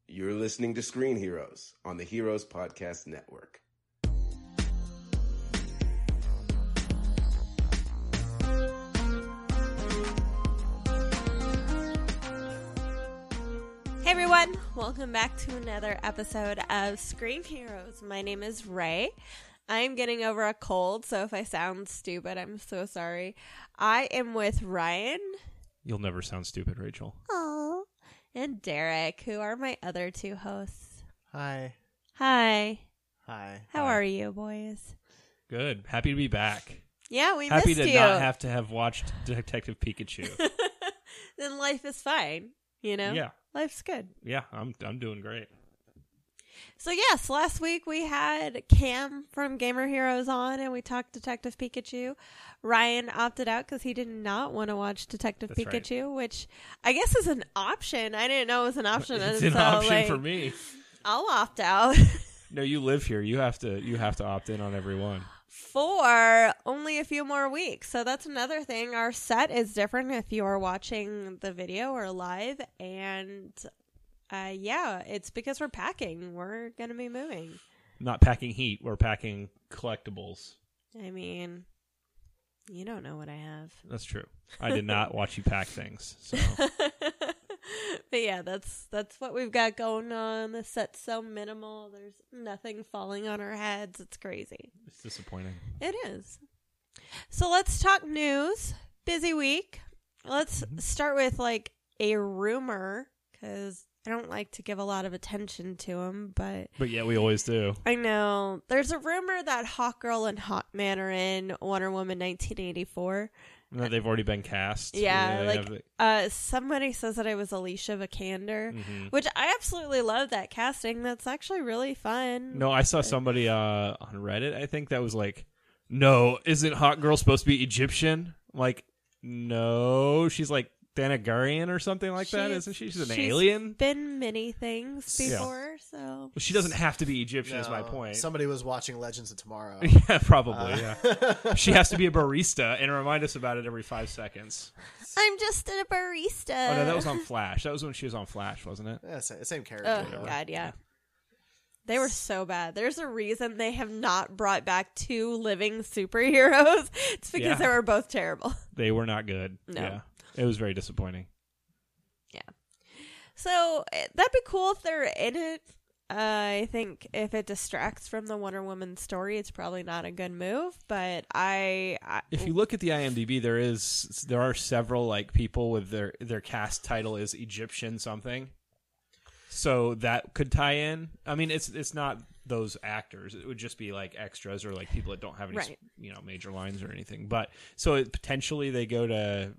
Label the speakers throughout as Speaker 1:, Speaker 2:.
Speaker 1: You're listening to Screen Heroes on the Heroes Podcast Network.
Speaker 2: Hey everyone, welcome back to another episode of Screen Heroes. My name is Ray. I'm getting over a cold, so if I sound stupid, I'm so sorry. I am with Ryan.
Speaker 3: You'll never sound stupid, Rachel.
Speaker 2: Aww. And Derek, who are my other two hosts.
Speaker 4: Hi.
Speaker 2: Hi.
Speaker 4: Hi.
Speaker 2: How are you, boys?
Speaker 3: Good. Happy to be back.
Speaker 2: Yeah, we
Speaker 3: Happy
Speaker 2: missed
Speaker 3: to
Speaker 2: you.
Speaker 3: not have to have watched Detective Pikachu.
Speaker 2: Then life is fine, you know?
Speaker 3: Yeah.
Speaker 2: Life's good.
Speaker 3: Yeah, I'm doing great.
Speaker 2: So yes, last week we had Cam from Gamer Heroes on, and we talked Detective Pikachu. Ryan opted out because he did not want to watch Detective
Speaker 3: That's
Speaker 2: Pikachu, which I guess is an option. I didn't know it was an option.
Speaker 3: It's
Speaker 2: so,
Speaker 3: an option
Speaker 2: like,
Speaker 3: for me.
Speaker 2: I'll opt out.
Speaker 3: No, you live here. You have to opt in on every one.
Speaker 2: For only a few more weeks. So that's another thing. Our set is different if you are watching the video or live, and yeah, it's because we're packing. We're going to be moving.
Speaker 3: Not packing heat. We're packing collectibles.
Speaker 2: I mean, you don't know what I have.
Speaker 3: That's true. I did not watch you pack things. So
Speaker 2: But yeah, that's what we've got going on. The set's so minimal. There's nothing falling on our heads. It's crazy.
Speaker 3: it's disappointing.
Speaker 2: It is. So let's talk news. Busy week. Let's start with like a rumor, because I don't like to give a lot of attention to them, but
Speaker 3: Yeah, we always do.
Speaker 2: I know there's a rumor that Hawkgirl and Hawkman are in Wonder Woman 1984.
Speaker 3: No, they've already been cast.
Speaker 2: Yeah,
Speaker 3: They have
Speaker 2: somebody says that it was Alicia Vikander,
Speaker 3: Mhm.
Speaker 2: which I absolutely love that casting. That's actually really fun.
Speaker 3: No, I saw somebody on Reddit, I think, that was like, no, isn't Hawkgirl supposed to be Egyptian? Like, no, she's like Thanagarian or something like that, isn't she? She's an alien?
Speaker 2: Been many things
Speaker 3: Yeah.
Speaker 2: before, so.
Speaker 3: Well, she doesn't have to be Egyptian, is my
Speaker 4: No,
Speaker 3: point.
Speaker 4: Somebody was watching Legends of Tomorrow.
Speaker 3: Yeah, probably, yeah. She has to be a barista and remind us about it every 5 seconds.
Speaker 2: I'm just a barista.
Speaker 3: Oh, no, that was on Flash. That was when she was on Flash, wasn't it?
Speaker 4: Yeah, same character.
Speaker 2: Oh, God, yeah. They were so bad. There's a reason they have not brought back 2 living superheroes. It's because
Speaker 3: Yeah.
Speaker 2: they were both terrible.
Speaker 3: They were not good.
Speaker 2: No.
Speaker 3: Yeah. It was very disappointing.
Speaker 2: So that'd be cool if they're in it. I think if it distracts from the Wonder Woman story, it's probably not a good move. But
Speaker 3: If you look at the IMDb, there are several like people with their cast title is Egyptian something, so that could tie in. I mean, it's not those actors; it would just be like extras or like people that don't have any
Speaker 2: Right.
Speaker 3: major lines or anything. But so potentially they go to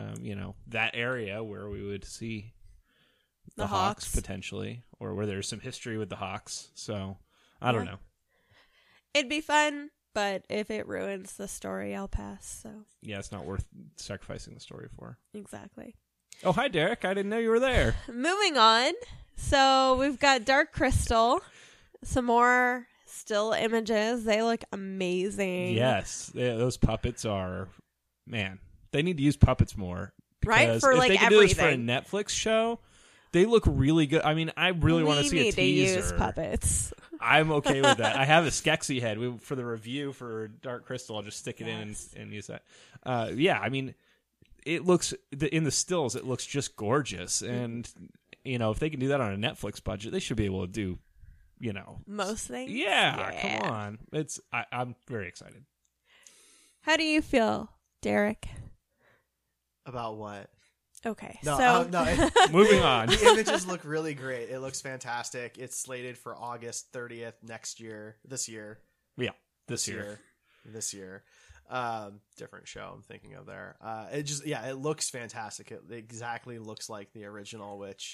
Speaker 3: that area where we would see the Hawks potentially, or where there's some history with the Hawks. So I don't know.
Speaker 2: it'd be fun, but if it ruins the story, I'll pass. So
Speaker 3: Yeah, it's not worth sacrificing the story for.
Speaker 2: exactly.
Speaker 3: Oh, hi, Derek. I didn't know you were there.
Speaker 2: Moving on. So we've got Dark Crystal. Some more still images. They look amazing.
Speaker 3: Yes, those puppets are, man, they need to use puppets more.
Speaker 2: Right?
Speaker 3: Because
Speaker 2: For,
Speaker 3: if
Speaker 2: like,
Speaker 3: they can do this for a
Speaker 2: everything.
Speaker 3: Netflix show, they look really good. I mean, I really want to see a
Speaker 2: We
Speaker 3: teaser.
Speaker 2: need to use puppets.
Speaker 3: I'm okay with that. I have a Skeksis head for the review for Dark Crystal. I'll just stick it in and use that. Yeah, I mean, it looks, in the stills, it looks just gorgeous. And, if they can do that on a Netflix budget, they should be able to do,
Speaker 2: Most things.
Speaker 3: Yeah, come on. I'm very excited.
Speaker 2: How do you feel, Derek?
Speaker 4: About what?
Speaker 2: Okay.
Speaker 4: No,
Speaker 2: so
Speaker 4: no.
Speaker 3: Moving on.
Speaker 4: The images look really great. It looks fantastic. It's slated for August 30th this year.
Speaker 3: Yeah, this year.
Speaker 4: This year. Different show I'm thinking of there. It looks fantastic. It exactly looks like the original, which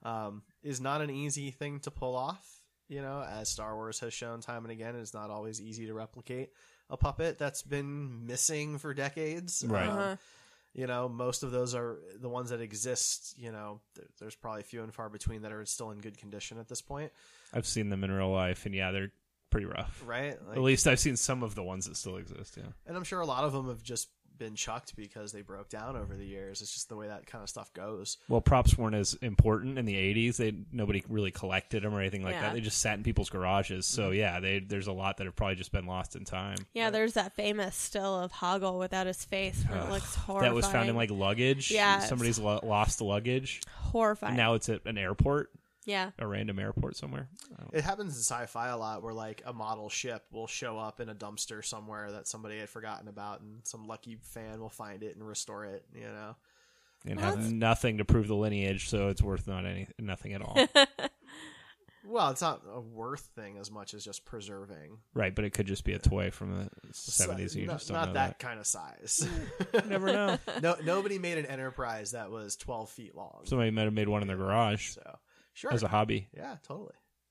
Speaker 4: is not an easy thing to pull off. As Star Wars has shown time and again, it's not always easy to replicate a puppet that's been missing for decades.
Speaker 3: Right.
Speaker 4: Most of those are the ones that exist. There's probably few and far between that are still in good condition at this point.
Speaker 3: I've seen them in real life, and yeah, they're pretty rough.
Speaker 4: Right?
Speaker 3: At least I've seen some of the ones that still exist, yeah.
Speaker 4: And I'm sure a lot of them have just been chucked because they broke down over the years. It's just the way that kind of stuff goes.
Speaker 3: Well, props weren't as important in the 80s. Nobody really collected them or anything like
Speaker 2: Yeah.
Speaker 3: that. They just sat in people's garages. So, yeah, there's a lot that have probably just been lost in time.
Speaker 2: Yeah, there's that famous still of Hoggle without his face where it looks horrifying.
Speaker 3: That was found in, like, luggage.
Speaker 2: Yeah.
Speaker 3: Somebody's lost luggage.
Speaker 2: Horrifying.
Speaker 3: And now it's at an airport,
Speaker 2: yeah.
Speaker 3: a random airport somewhere.
Speaker 4: It happens in sci-fi a lot where like a model ship will show up in a dumpster somewhere that somebody had forgotten about, and some lucky fan will find it and restore it, you know.
Speaker 3: And have nothing to prove the lineage, so it's worth nothing at all.
Speaker 4: Well, it's not a worth thing as much as just preserving.
Speaker 3: Right, but it could just be a toy from the 70s. You just don't
Speaker 4: not
Speaker 3: know
Speaker 4: that kind of size.
Speaker 3: You never know.
Speaker 4: Nobody made an Enterprise that was 12 feet long.
Speaker 3: Somebody might have made one in their garage
Speaker 4: So sure,
Speaker 3: as a hobby.
Speaker 4: yeah, totally.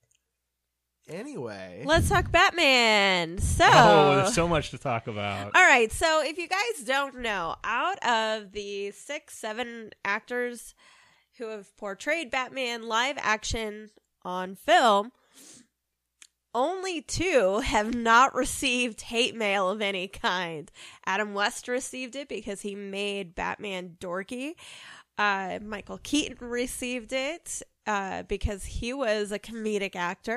Speaker 4: Anyway,
Speaker 2: Let's talk Batman. So,
Speaker 3: Oh, there's so much to talk about.
Speaker 2: all right. So, if you guys don't know, out of the 6-7 actors who have portrayed Batman live action on film, only 2 have not received hate mail of any kind. Adam West received it because he made Batman dorky. Michael Keaton received it because he was a comedic actor.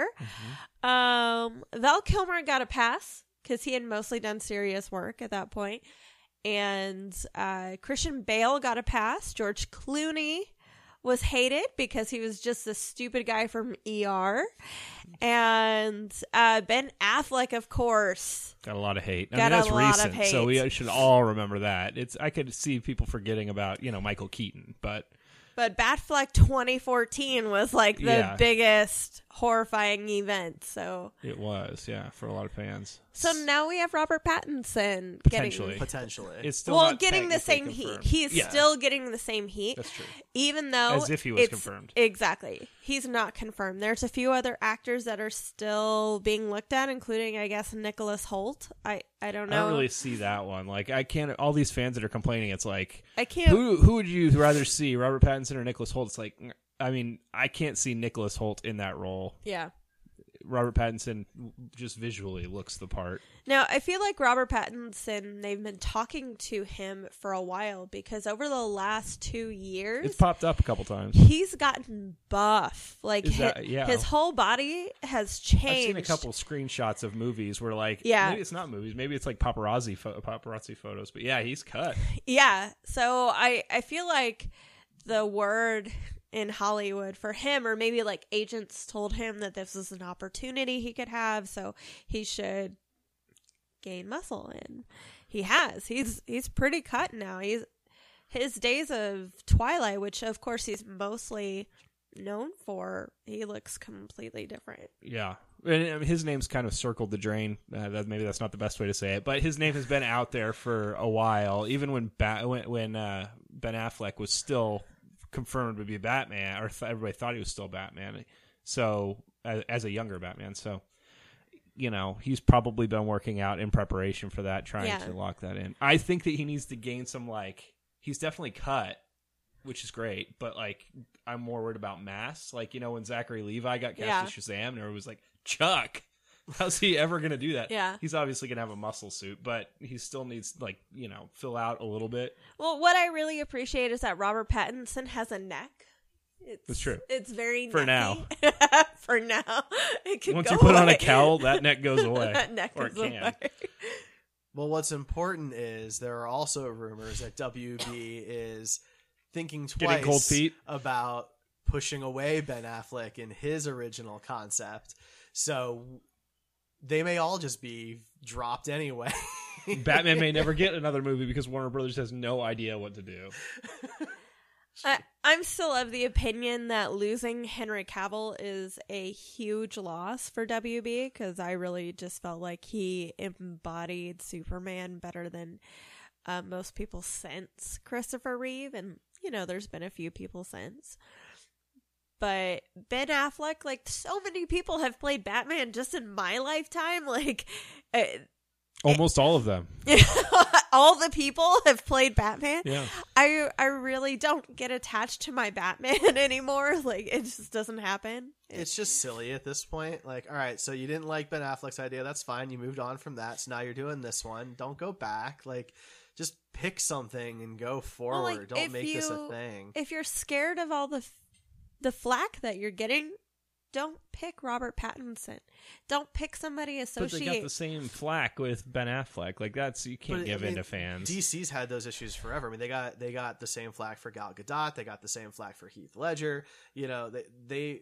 Speaker 2: Val Kilmer got a pass because he had mostly done serious work at that point. And Christian Bale got a pass. George Clooney was hated because he was just a stupid guy from ER. And Ben Affleck, of course.
Speaker 3: Got a lot of hate.
Speaker 2: Got
Speaker 3: that's
Speaker 2: a lot of
Speaker 3: recent,
Speaker 2: hate.
Speaker 3: so we should all remember that. I could see people forgetting about, Michael Keaton, but
Speaker 2: Batfleck 2014 was like the
Speaker 3: Yeah.
Speaker 2: biggest horrifying event. So
Speaker 3: it was, for a lot of fans.
Speaker 2: now we have Robert Pattinson
Speaker 3: Potentially.
Speaker 4: potentially,
Speaker 3: It's still
Speaker 2: well,
Speaker 3: not
Speaker 2: getting the same
Speaker 3: technically
Speaker 2: heat.
Speaker 3: confirmed.
Speaker 2: He's
Speaker 3: Yeah,
Speaker 2: still getting the same heat.
Speaker 3: That's true.
Speaker 2: Even though
Speaker 3: As if he was
Speaker 2: it's-
Speaker 3: confirmed.
Speaker 2: Exactly. He's not confirmed. There's a few other actors that are still being looked at, including, I guess, Nicholas Hoult. I don't know.
Speaker 3: I don't really see that one. Like, I can't. All these fans that are complaining, it's like,
Speaker 2: I can't.
Speaker 3: who would you rather see, Robert Pattinson or Nicholas Hoult? It's like, I mean, I can't see Nicholas Hoult in that role.
Speaker 2: Yeah.
Speaker 3: Robert Pattinson just visually looks the part.
Speaker 2: Now, I feel like Robert Pattinson, they've been talking to him for a while because over the last 2 years,
Speaker 3: It's popped up a couple times.
Speaker 2: he's gotten buff. Like,
Speaker 3: Is that- yeah.
Speaker 2: his whole body has changed.
Speaker 3: I've seen a couple screenshots of movies where, like,
Speaker 2: Yeah.
Speaker 3: maybe it's not movies, maybe it's like paparazzi photos, but yeah, he's cut.
Speaker 2: Yeah. So I feel like the word in Hollywood for him, or maybe like agents told him that this was an opportunity he could have, so he should gain muscle, and he has. He's pretty cut now. His days of Twilight, which of course he's mostly known for, he looks completely different.
Speaker 3: Yeah. And his name's kind of circled the drain. Maybe that's not the best way to say it, but his name has been out there for a while. Even when Ben Affleck was still confirmed to be Batman, or everybody thought he was still Batman. So as a younger Batman, so he's probably been working out in preparation for that, trying to lock that in. I think that he needs to gain some, like, he's definitely cut, which is great, but like I'm more worried about mass. Like, when Zachary Levi got cast as Shazam, and everyone was like, Chuck, how's he ever going to do that?
Speaker 2: Yeah.
Speaker 3: He's obviously going to have a muscle suit, but he still needs, like, fill out a little bit.
Speaker 2: Well, what I really appreciate is that Robert Pattinson has a neck.
Speaker 3: That's true.
Speaker 2: It's very
Speaker 3: For
Speaker 2: necky.
Speaker 3: now.
Speaker 2: For now. It could
Speaker 3: Once
Speaker 2: go
Speaker 3: you put on a
Speaker 2: away.
Speaker 3: cowl, that neck goes away.
Speaker 2: That neck
Speaker 3: or it
Speaker 2: goes
Speaker 3: can.
Speaker 2: away.
Speaker 4: Well, what's important is there are also rumors that WB is thinking
Speaker 3: Getting cold
Speaker 4: twice
Speaker 3: feet.
Speaker 4: about pushing away Ben Affleck in his original concept. So they may all just be dropped anyway.
Speaker 3: Batman may never get another movie because Warner Brothers has no idea what to do.
Speaker 2: I'm still of the opinion that losing Henry Cavill is a huge loss for WB, because I really just felt like he embodied Superman better than most people since Christopher Reeve, and there's been a few people since. But Ben Affleck, like, so many people have played Batman just in my lifetime, like
Speaker 3: Almost all of them.
Speaker 2: all the people have played Batman.
Speaker 3: Yeah.
Speaker 2: I really don't get attached to my Batman anymore. Like, it just doesn't happen.
Speaker 4: It's just silly at this point. Like, all right, so you didn't like Ben Affleck's idea. That's fine. You moved on from that. So now you're doing this one. Don't go back. Like, just pick something and go forward.
Speaker 2: Well, like,
Speaker 4: Don't make this a thing.
Speaker 2: If you're scared of all the flack that you're getting, don't pick Robert Pattinson. Don't pick somebody
Speaker 3: But they got
Speaker 2: associated.
Speaker 3: the same flack with Ben Affleck. Like you can't give in to fans.
Speaker 4: DC's had those issues forever. I mean, they got the same flack for Gal Gadot. They got the same flack for Heath Ledger. You know, the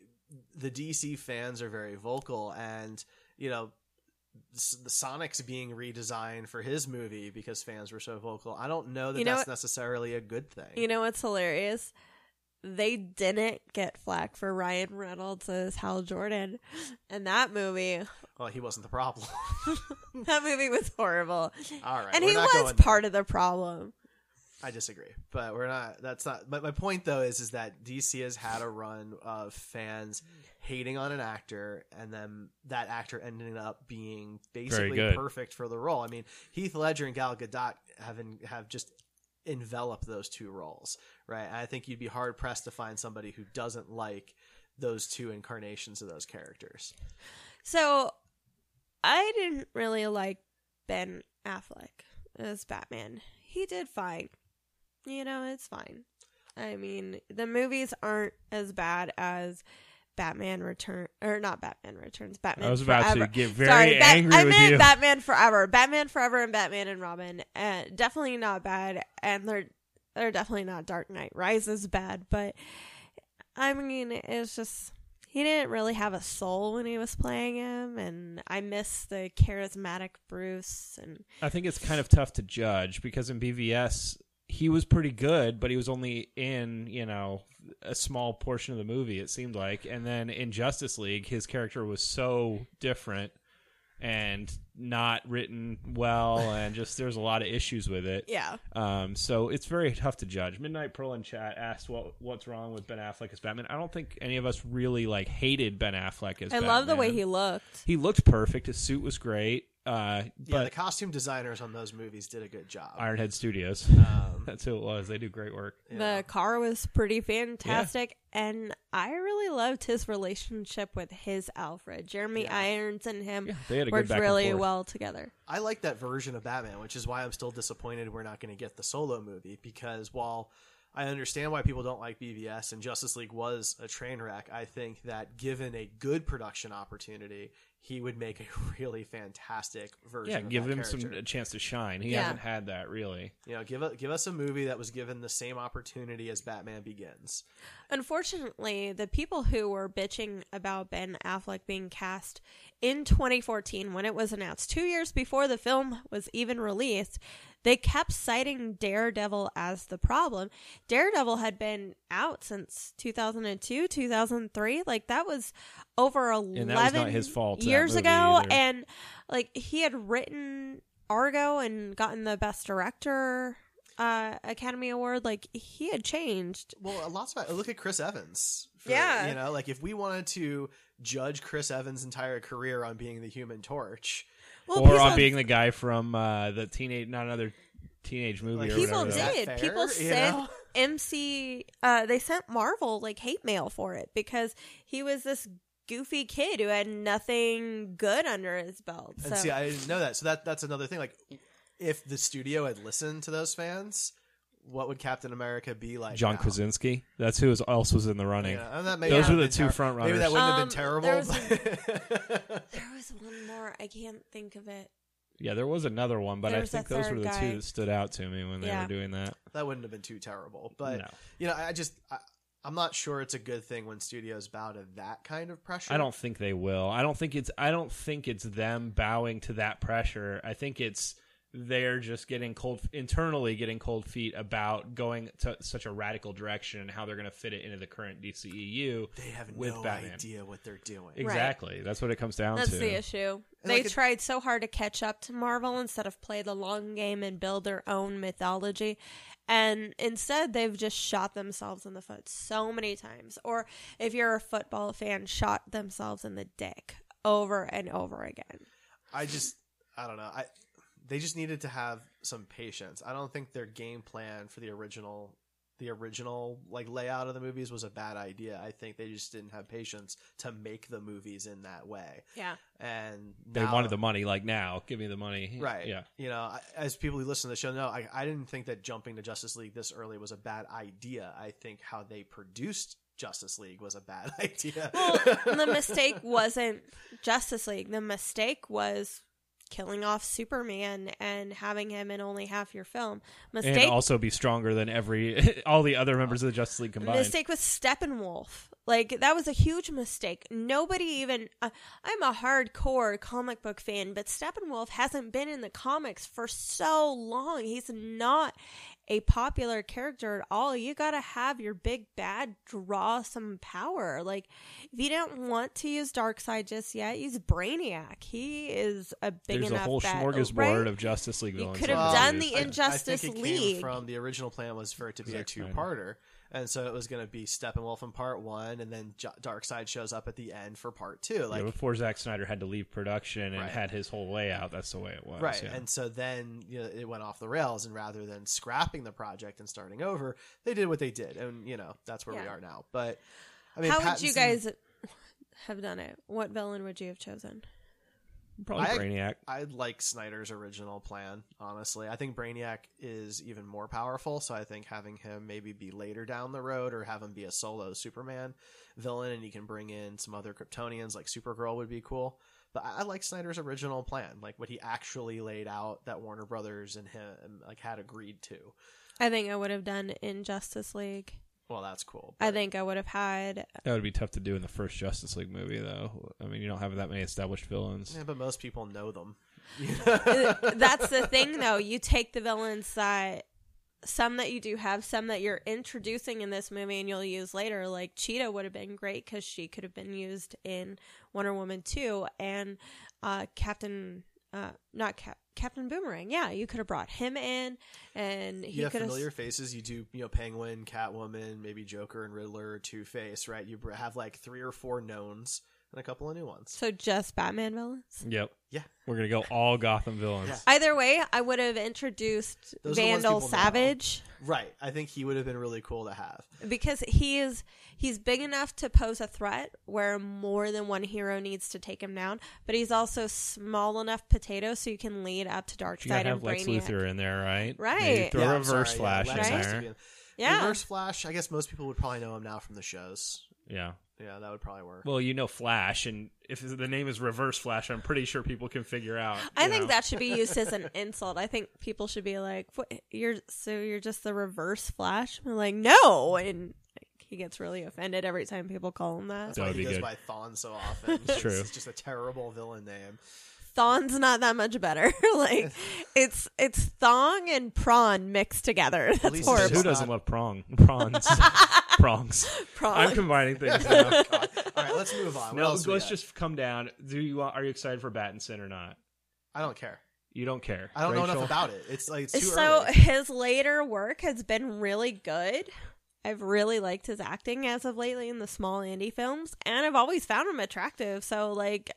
Speaker 4: DC fans are very vocal, and you know, the Sonic's being redesigned for his movie because fans were so vocal. I don't know that that's necessarily a good thing.
Speaker 2: You know what's hilarious? They didn't get flack for Ryan Reynolds as Hal Jordan. And that movie...
Speaker 4: Well, he wasn't the problem.
Speaker 2: That movie was horrible.
Speaker 4: All right.
Speaker 2: And he was part of the problem.
Speaker 4: I disagree. But we're not... That's not... But my point, though, is that DC has had a run of fans hating on an actor, and then that actor ending up being basically perfect for the role. I mean, Heath Ledger and Gal Gadot have just enveloped those two roles, right? And I think you'd be hard pressed to find somebody who doesn't like those two incarnations of those characters.
Speaker 2: So I didn't really like Ben Affleck as Batman. He did fine. You know, it's fine. I mean, the movies aren't as bad as Batman Returns, or not Batman Returns, Batman
Speaker 3: I was
Speaker 2: Forever.
Speaker 3: about to get very angry
Speaker 2: I
Speaker 3: with
Speaker 2: meant
Speaker 3: you.
Speaker 2: Batman Forever. Batman Forever and Batman and Robin. Definitely not bad, and they're definitely not Dark Knight Rises bad, but I mean, it's just, he didn't really have a soul when he was playing him, and I miss the charismatic Bruce. And
Speaker 3: I think it's kind of tough to judge because in BVS, he was pretty good, but he was only in, you know, a small portion of the movie, it seemed like. And then in Justice League, his character was so different and not written well, and just there's a lot of issues with it.
Speaker 2: yeah.
Speaker 3: So it's very tough to judge. Midnight Pearl in chat asked what's wrong with Ben Affleck as Batman. I don't think any of us really like hated Ben Affleck as Batman.
Speaker 2: I love the way he looked.
Speaker 3: He looked perfect. His suit was great. But
Speaker 4: the costume designers on those movies did a good job.
Speaker 3: Ironhead Studios. That's who it was. They do great work.
Speaker 2: The car was pretty fantastic, and I really loved his relationship with his Alfred. Jeremy Irons and him
Speaker 3: They had a good
Speaker 2: worked
Speaker 3: back and
Speaker 2: really
Speaker 3: forth.
Speaker 2: well together.
Speaker 4: I like that version of Batman, which is why I'm still disappointed we're not going to get the solo movie, because while I understand why people don't like BVS and Justice League was a train wreck, I think that given a good production opportunity, he would make a really fantastic version of
Speaker 3: give
Speaker 4: that
Speaker 3: him
Speaker 4: character.
Speaker 3: a chance to shine. He hasn't had that, really.
Speaker 4: You know, give us a movie that was given the same opportunity as Batman Begins.
Speaker 2: Unfortunately, the people who were bitching about Ben Affleck being cast in 2014, when it was announced 2 years before the film was even released, they kept citing Daredevil as the problem. Daredevil had been out since 2002, 2003. Like, that was over 11
Speaker 3: And that was not his fault, that
Speaker 2: years
Speaker 3: movie
Speaker 2: ago.
Speaker 3: either.
Speaker 2: And, like, he had written Argo and gotten the Best Director Academy Award. Like, he had changed.
Speaker 4: Well, lots of look at Chris Evans.
Speaker 2: Yeah.
Speaker 4: You know, like if we wanted to judge Chris Evans' entire career on being the Human Torch,
Speaker 2: Well,
Speaker 3: Or
Speaker 2: because
Speaker 3: on being the guy from the not another teenage movie
Speaker 4: Like,
Speaker 3: or
Speaker 2: people
Speaker 3: whatever.
Speaker 4: Is that
Speaker 2: did.
Speaker 4: fair?
Speaker 2: People
Speaker 4: You
Speaker 2: sent
Speaker 4: know?
Speaker 2: they sent Marvel like hate mail for it because he was this goofy kid who had nothing good under his belt.
Speaker 4: and see, I didn't know that. So that's another thing. Like, if the studio had listened to those fans, what would Captain America be like?
Speaker 3: John
Speaker 4: now?
Speaker 3: Krasinski. That's who else was in the running.
Speaker 4: Yeah, and that may
Speaker 3: Those
Speaker 4: not
Speaker 3: were
Speaker 4: have
Speaker 3: the
Speaker 4: been
Speaker 3: two front
Speaker 4: Maybe that
Speaker 3: runners.
Speaker 4: wouldn't have been terrible.
Speaker 2: there was
Speaker 4: but-
Speaker 2: there was one more. I can't think of it.
Speaker 3: Yeah, there was another one, but
Speaker 2: There
Speaker 3: I
Speaker 2: was
Speaker 3: think
Speaker 2: a
Speaker 3: those were
Speaker 2: third
Speaker 3: the
Speaker 2: guy.
Speaker 3: two that stood out to me when they
Speaker 2: Yeah.
Speaker 3: were doing that.
Speaker 4: that wouldn't have been too terrible. But
Speaker 3: No.
Speaker 4: you know, I'm not sure it's a good thing when studios bow to that kind of pressure.
Speaker 3: I don't think they will. I don't think it's them bowing to that pressure. I think it's they're just internally getting cold feet about going to such a radical direction and how they're going to fit it into the current DCEU.
Speaker 4: They have
Speaker 3: with
Speaker 4: no
Speaker 3: Batman.
Speaker 4: idea what they're doing.
Speaker 3: Exactly. That's what it comes down
Speaker 2: That's
Speaker 3: to.
Speaker 2: the issue.
Speaker 4: And
Speaker 2: They
Speaker 4: like
Speaker 2: tried so hard to catch up to Marvel instead of play the long game and build their own mythology. And instead, they've just shot themselves in the foot so many times. Or if you're a football fan, shot themselves in the dick over and over again.
Speaker 4: I don't know. They just needed to have some patience. I don't think their game plan for the original the original like layout of the movies was a bad idea. I think they just didn't have patience to make the movies in that way.
Speaker 2: Yeah.
Speaker 4: And
Speaker 3: They
Speaker 4: now,
Speaker 3: wanted the money, like now. Give me the money.
Speaker 4: right.
Speaker 3: Yeah.
Speaker 4: You know, as people who listen to the show know, I didn't think that jumping to Justice League this early was a bad idea. I think how they produced Justice League was a bad idea.
Speaker 2: Well, the mistake wasn't Justice League. The mistake was killing off Superman and having him in only half your film.
Speaker 3: And also be stronger than all the other members of the Justice League combined.
Speaker 2: Mistake was Steppenwolf. Like, that was a huge mistake. Nobody even... I'm a hardcore comic book fan, but Steppenwolf hasn't been in the comics for so long. He's not a popular character at all. You gotta have your big bad draw some power. Like, if you don't want to use Darkseid just yet, use Brainiac. He is a big
Speaker 3: There's
Speaker 2: enough
Speaker 3: a whole
Speaker 2: bad,
Speaker 3: smorgasbord
Speaker 2: right?
Speaker 3: of Justice League villains.
Speaker 2: could have
Speaker 3: that
Speaker 2: done
Speaker 3: they
Speaker 2: the
Speaker 3: used.
Speaker 2: Injustice
Speaker 4: I think it
Speaker 2: League.
Speaker 4: came from the original plan was for it to be
Speaker 3: Zack
Speaker 4: a
Speaker 3: Snyder.
Speaker 4: two-parter. And so it was going to be Steppenwolf in part 1, and then Darkseid shows up at the end for part 2. Like,
Speaker 3: before Zack Snyder had to leave production and
Speaker 4: Right.
Speaker 3: had his whole layout, that's the way it was.
Speaker 4: right.
Speaker 3: Yeah.
Speaker 4: And so then it went off the rails, and rather than scrapping the project and starting over, they did what they did. And, that's where we
Speaker 2: Yeah.
Speaker 4: are now. But, I mean,
Speaker 2: How would you
Speaker 4: Pattinson-
Speaker 2: guys have done it? What villain would you have chosen?
Speaker 3: Probably
Speaker 4: I-
Speaker 3: Brainiac.
Speaker 4: I like Snyder's original plan, honestly. I think Brainiac is even more powerful, so I think having him maybe be later down the road or have him be a solo Superman villain and you can bring in some other Kryptonians like Supergirl would be cool. But I like Snyder's original plan, like what he actually laid out that Warner Brothers and him like had agreed to.
Speaker 2: I think I would have done Injustice League.
Speaker 4: Well, that's cool.
Speaker 2: I think I would have had...
Speaker 3: That would be tough to do in the first Justice League movie, though. I mean, you don't have that many established villains.
Speaker 4: Yeah, but most people know them.
Speaker 2: That's the thing, though. You take the villains that... Some that you do have, some that you're introducing in this movie and you'll use later. Like, Cheetah would have been great because she could have been used in Wonder Woman 2. And Captain Boomerang. Yeah, you could have brought him in, and he
Speaker 4: You have
Speaker 2: could have...
Speaker 4: familiar faces. You do, Penguin, Catwoman, maybe Joker and Riddler, Two-Face, right? You have like 3 or 4 knowns and a couple of new ones.
Speaker 2: So just Batman villains?
Speaker 3: Yep.
Speaker 4: Yeah.
Speaker 3: We're going to go all Gotham villains.
Speaker 4: Yeah.
Speaker 2: Either way, I would have introduced
Speaker 4: Those are the ones
Speaker 2: Vandal
Speaker 4: people know.
Speaker 2: Savage.
Speaker 4: Right. I think he would have been really cool to have.
Speaker 2: Because he's big enough to pose a threat where more than one hero needs to take him down, but he's also small enough potato so you can lead up to
Speaker 3: You
Speaker 2: Darkseid
Speaker 3: gotta
Speaker 2: and
Speaker 3: have Lex
Speaker 2: Brainiac.
Speaker 3: Luthor in there, right?
Speaker 2: Right.
Speaker 3: Maybe throw
Speaker 4: Yeah,
Speaker 3: a
Speaker 4: I'm
Speaker 3: Reverse
Speaker 4: sorry,
Speaker 3: Flash
Speaker 4: Lex
Speaker 3: in
Speaker 4: has to
Speaker 3: there.
Speaker 4: be in-
Speaker 2: Yeah.
Speaker 4: Reverse Flash, I guess most people would probably know him now from the shows.
Speaker 3: Yeah.
Speaker 4: Yeah, that would probably work.
Speaker 3: Well, Flash, and if the name is Reverse Flash, I'm pretty sure people can figure out.
Speaker 2: I think that should be used as an insult. I think people should be like, "What? You're just the Reverse Flash?" I'm like, "No!" And he gets really offended every time people call him that.
Speaker 4: That's
Speaker 3: That
Speaker 4: why
Speaker 3: would
Speaker 4: he
Speaker 3: be
Speaker 4: goes
Speaker 3: good.
Speaker 4: by Thawne so often.
Speaker 3: True.
Speaker 4: It's just a terrible villain name.
Speaker 2: Thong's not that much better. Like, it's thong and prawn mixed together. That's
Speaker 4: least
Speaker 2: horrible.
Speaker 3: Who
Speaker 4: It's
Speaker 3: doesn't
Speaker 4: not-
Speaker 3: love prongs? Prongs.
Speaker 2: Prawn.
Speaker 3: I'm combining things now.
Speaker 4: God. All right, let's move on. What
Speaker 3: No,
Speaker 4: else we
Speaker 3: let's
Speaker 4: got?
Speaker 3: just come down. Are you excited for Pattinson or not?
Speaker 4: I don't care.
Speaker 3: You don't care.
Speaker 4: I don't know
Speaker 3: Rachel?
Speaker 4: enough about it. It's too
Speaker 2: So
Speaker 4: early.
Speaker 2: his later work has been really good. I've really liked his acting as of lately in the small indie films, and I've always found him attractive. So, like,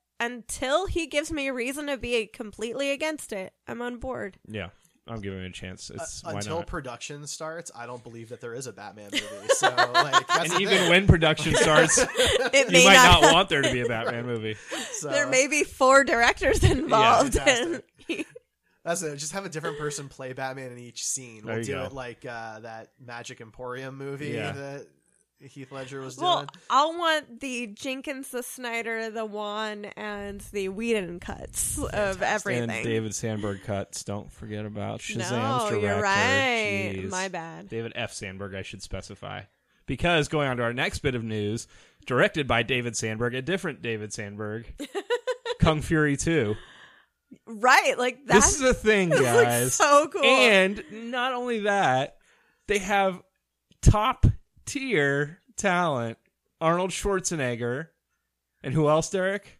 Speaker 2: until he gives me a reason to be completely against it, I'm on board.
Speaker 3: Yeah, I'm giving it a chance. Why
Speaker 4: Until
Speaker 3: not?
Speaker 4: production starts, I don't believe that there is a Batman movie. So, like, that's
Speaker 3: And
Speaker 4: the
Speaker 3: even
Speaker 4: thing.
Speaker 3: when production starts,
Speaker 2: It
Speaker 3: you
Speaker 2: may
Speaker 3: might
Speaker 2: not.
Speaker 3: not want there to be a Batman movie.
Speaker 4: So,
Speaker 2: There may be 4 directors involved.
Speaker 4: fantastic.
Speaker 2: and
Speaker 4: that's it. Just have a different person play Batman in each scene.
Speaker 3: There
Speaker 4: We'll
Speaker 3: you
Speaker 4: do
Speaker 3: go.
Speaker 4: it like that Magic Emporium movie
Speaker 3: Yeah.
Speaker 4: that Heath Ledger was
Speaker 2: well,
Speaker 4: doing.
Speaker 2: I'll want the Jenkins, the Snyder, the Wan, and the Whedon cuts of everything.
Speaker 3: And David Sandberg cuts. Don't forget about Shazam's
Speaker 2: no,
Speaker 3: director.
Speaker 2: you're right.
Speaker 3: Jeez.
Speaker 2: My bad.
Speaker 3: David F. Sandberg, I should specify. Because going on to our next bit of news, directed by David Sandberg, a different David Sandberg, Kung Fury 2.
Speaker 2: Right, like that.
Speaker 3: This is a thing,
Speaker 2: looks
Speaker 3: guys.
Speaker 2: so cool.
Speaker 3: And not only that, they have top tier talent. Arnold Schwarzenegger. And who else, Derek?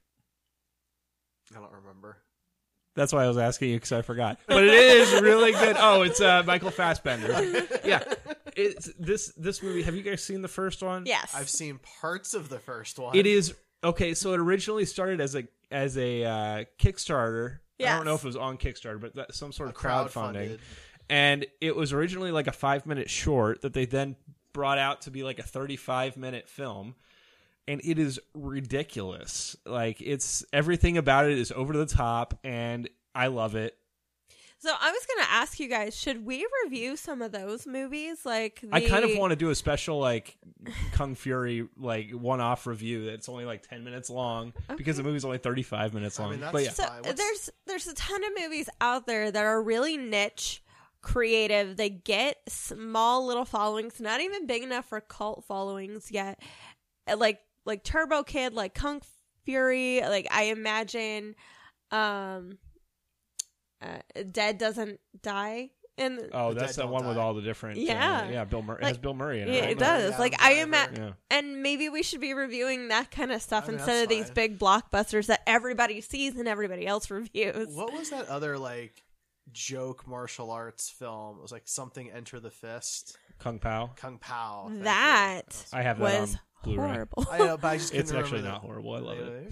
Speaker 4: I don't remember.
Speaker 3: That's why I was asking you, because I forgot. But it is really good. Oh, it's Michael Fassbender. Yeah. It's this movie. Have you guys seen the first one?
Speaker 2: Yes.
Speaker 4: I've seen parts of the first one.
Speaker 3: It is okay. So it originally started as a Kickstarter. I
Speaker 2: Yes.
Speaker 3: don't know if it was on Kickstarter, but some sort of
Speaker 4: Crowdfunded.
Speaker 3: crowdfunding. And it was originally like a 5-minute short that they then brought out to be like a 35-minute film. And it is ridiculous. Like, it's everything about it is over the top, and I love it.
Speaker 2: So I was going to ask you guys, should we review some of those movies? Like,
Speaker 3: I kind of want to do a special like Kung Fury like one-off review that's only like 10 minutes long because the movie's only 35 minutes long.
Speaker 4: I mean, that's
Speaker 3: but yeah,
Speaker 2: So
Speaker 4: fine.
Speaker 2: there's a ton of movies out there that are really niche, creative. They get small little followings, not even big enough for cult followings yet. Like Turbo Kid, like Kung Fury. Like, I imagine Dead Doesn't Die. And
Speaker 3: oh,
Speaker 4: The
Speaker 3: that's
Speaker 4: Dead
Speaker 3: the
Speaker 4: Don't
Speaker 3: one with
Speaker 4: Die.
Speaker 3: all the different
Speaker 2: Yeah.
Speaker 3: Bill Murray
Speaker 2: Like,
Speaker 3: has Bill Murray in it.
Speaker 2: yeah,
Speaker 3: right?
Speaker 2: it does.
Speaker 4: Yeah,
Speaker 2: Like,
Speaker 4: Adam
Speaker 2: I
Speaker 4: Driver.
Speaker 2: imagine.
Speaker 3: Yeah.
Speaker 2: And maybe we should be reviewing that kind of stuff
Speaker 4: I mean,
Speaker 2: instead
Speaker 4: that's
Speaker 2: of these
Speaker 4: fine.
Speaker 2: big blockbusters that everybody sees and everybody else reviews.
Speaker 4: What was that other like joke martial arts film? It was like something Enter the Fist.
Speaker 3: Kung Pao.
Speaker 4: Kung Pao. thank you.
Speaker 2: That
Speaker 3: I have that
Speaker 2: was
Speaker 3: on Blu-ray.
Speaker 2: horrible.
Speaker 4: I know, but I just couldn't
Speaker 3: It's actually
Speaker 4: remember
Speaker 3: not horrible. I love it.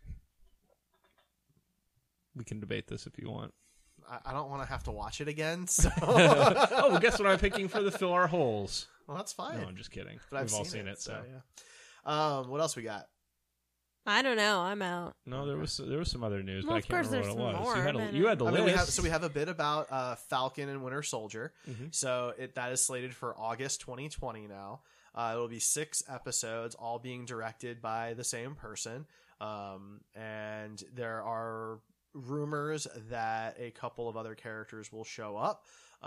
Speaker 3: We can debate this if you want.
Speaker 4: I don't want to have to watch it again. So
Speaker 3: Oh, well, guess what I'm picking for the Fill Our Holes?
Speaker 4: well, that's fine.
Speaker 3: No, I'm just kidding.
Speaker 4: But I've
Speaker 3: We've all seen it, so.
Speaker 4: yeah. What else we got?
Speaker 2: I don't know. I'm out.
Speaker 3: No, there was some other news,
Speaker 2: Well,
Speaker 3: but I
Speaker 2: of
Speaker 3: can't
Speaker 2: course
Speaker 3: remember what it
Speaker 2: there's
Speaker 3: was.
Speaker 2: some
Speaker 3: You
Speaker 2: more,
Speaker 3: had
Speaker 2: but-
Speaker 3: you had the
Speaker 4: I
Speaker 3: list.
Speaker 4: mean, we have a bit about Falcon and Winter Soldier.
Speaker 3: Mm-hmm.
Speaker 4: So that is slated for August 2020 now. It will be 6 episodes, all being directed by the same person. And there are rumors that a couple of other characters will show up.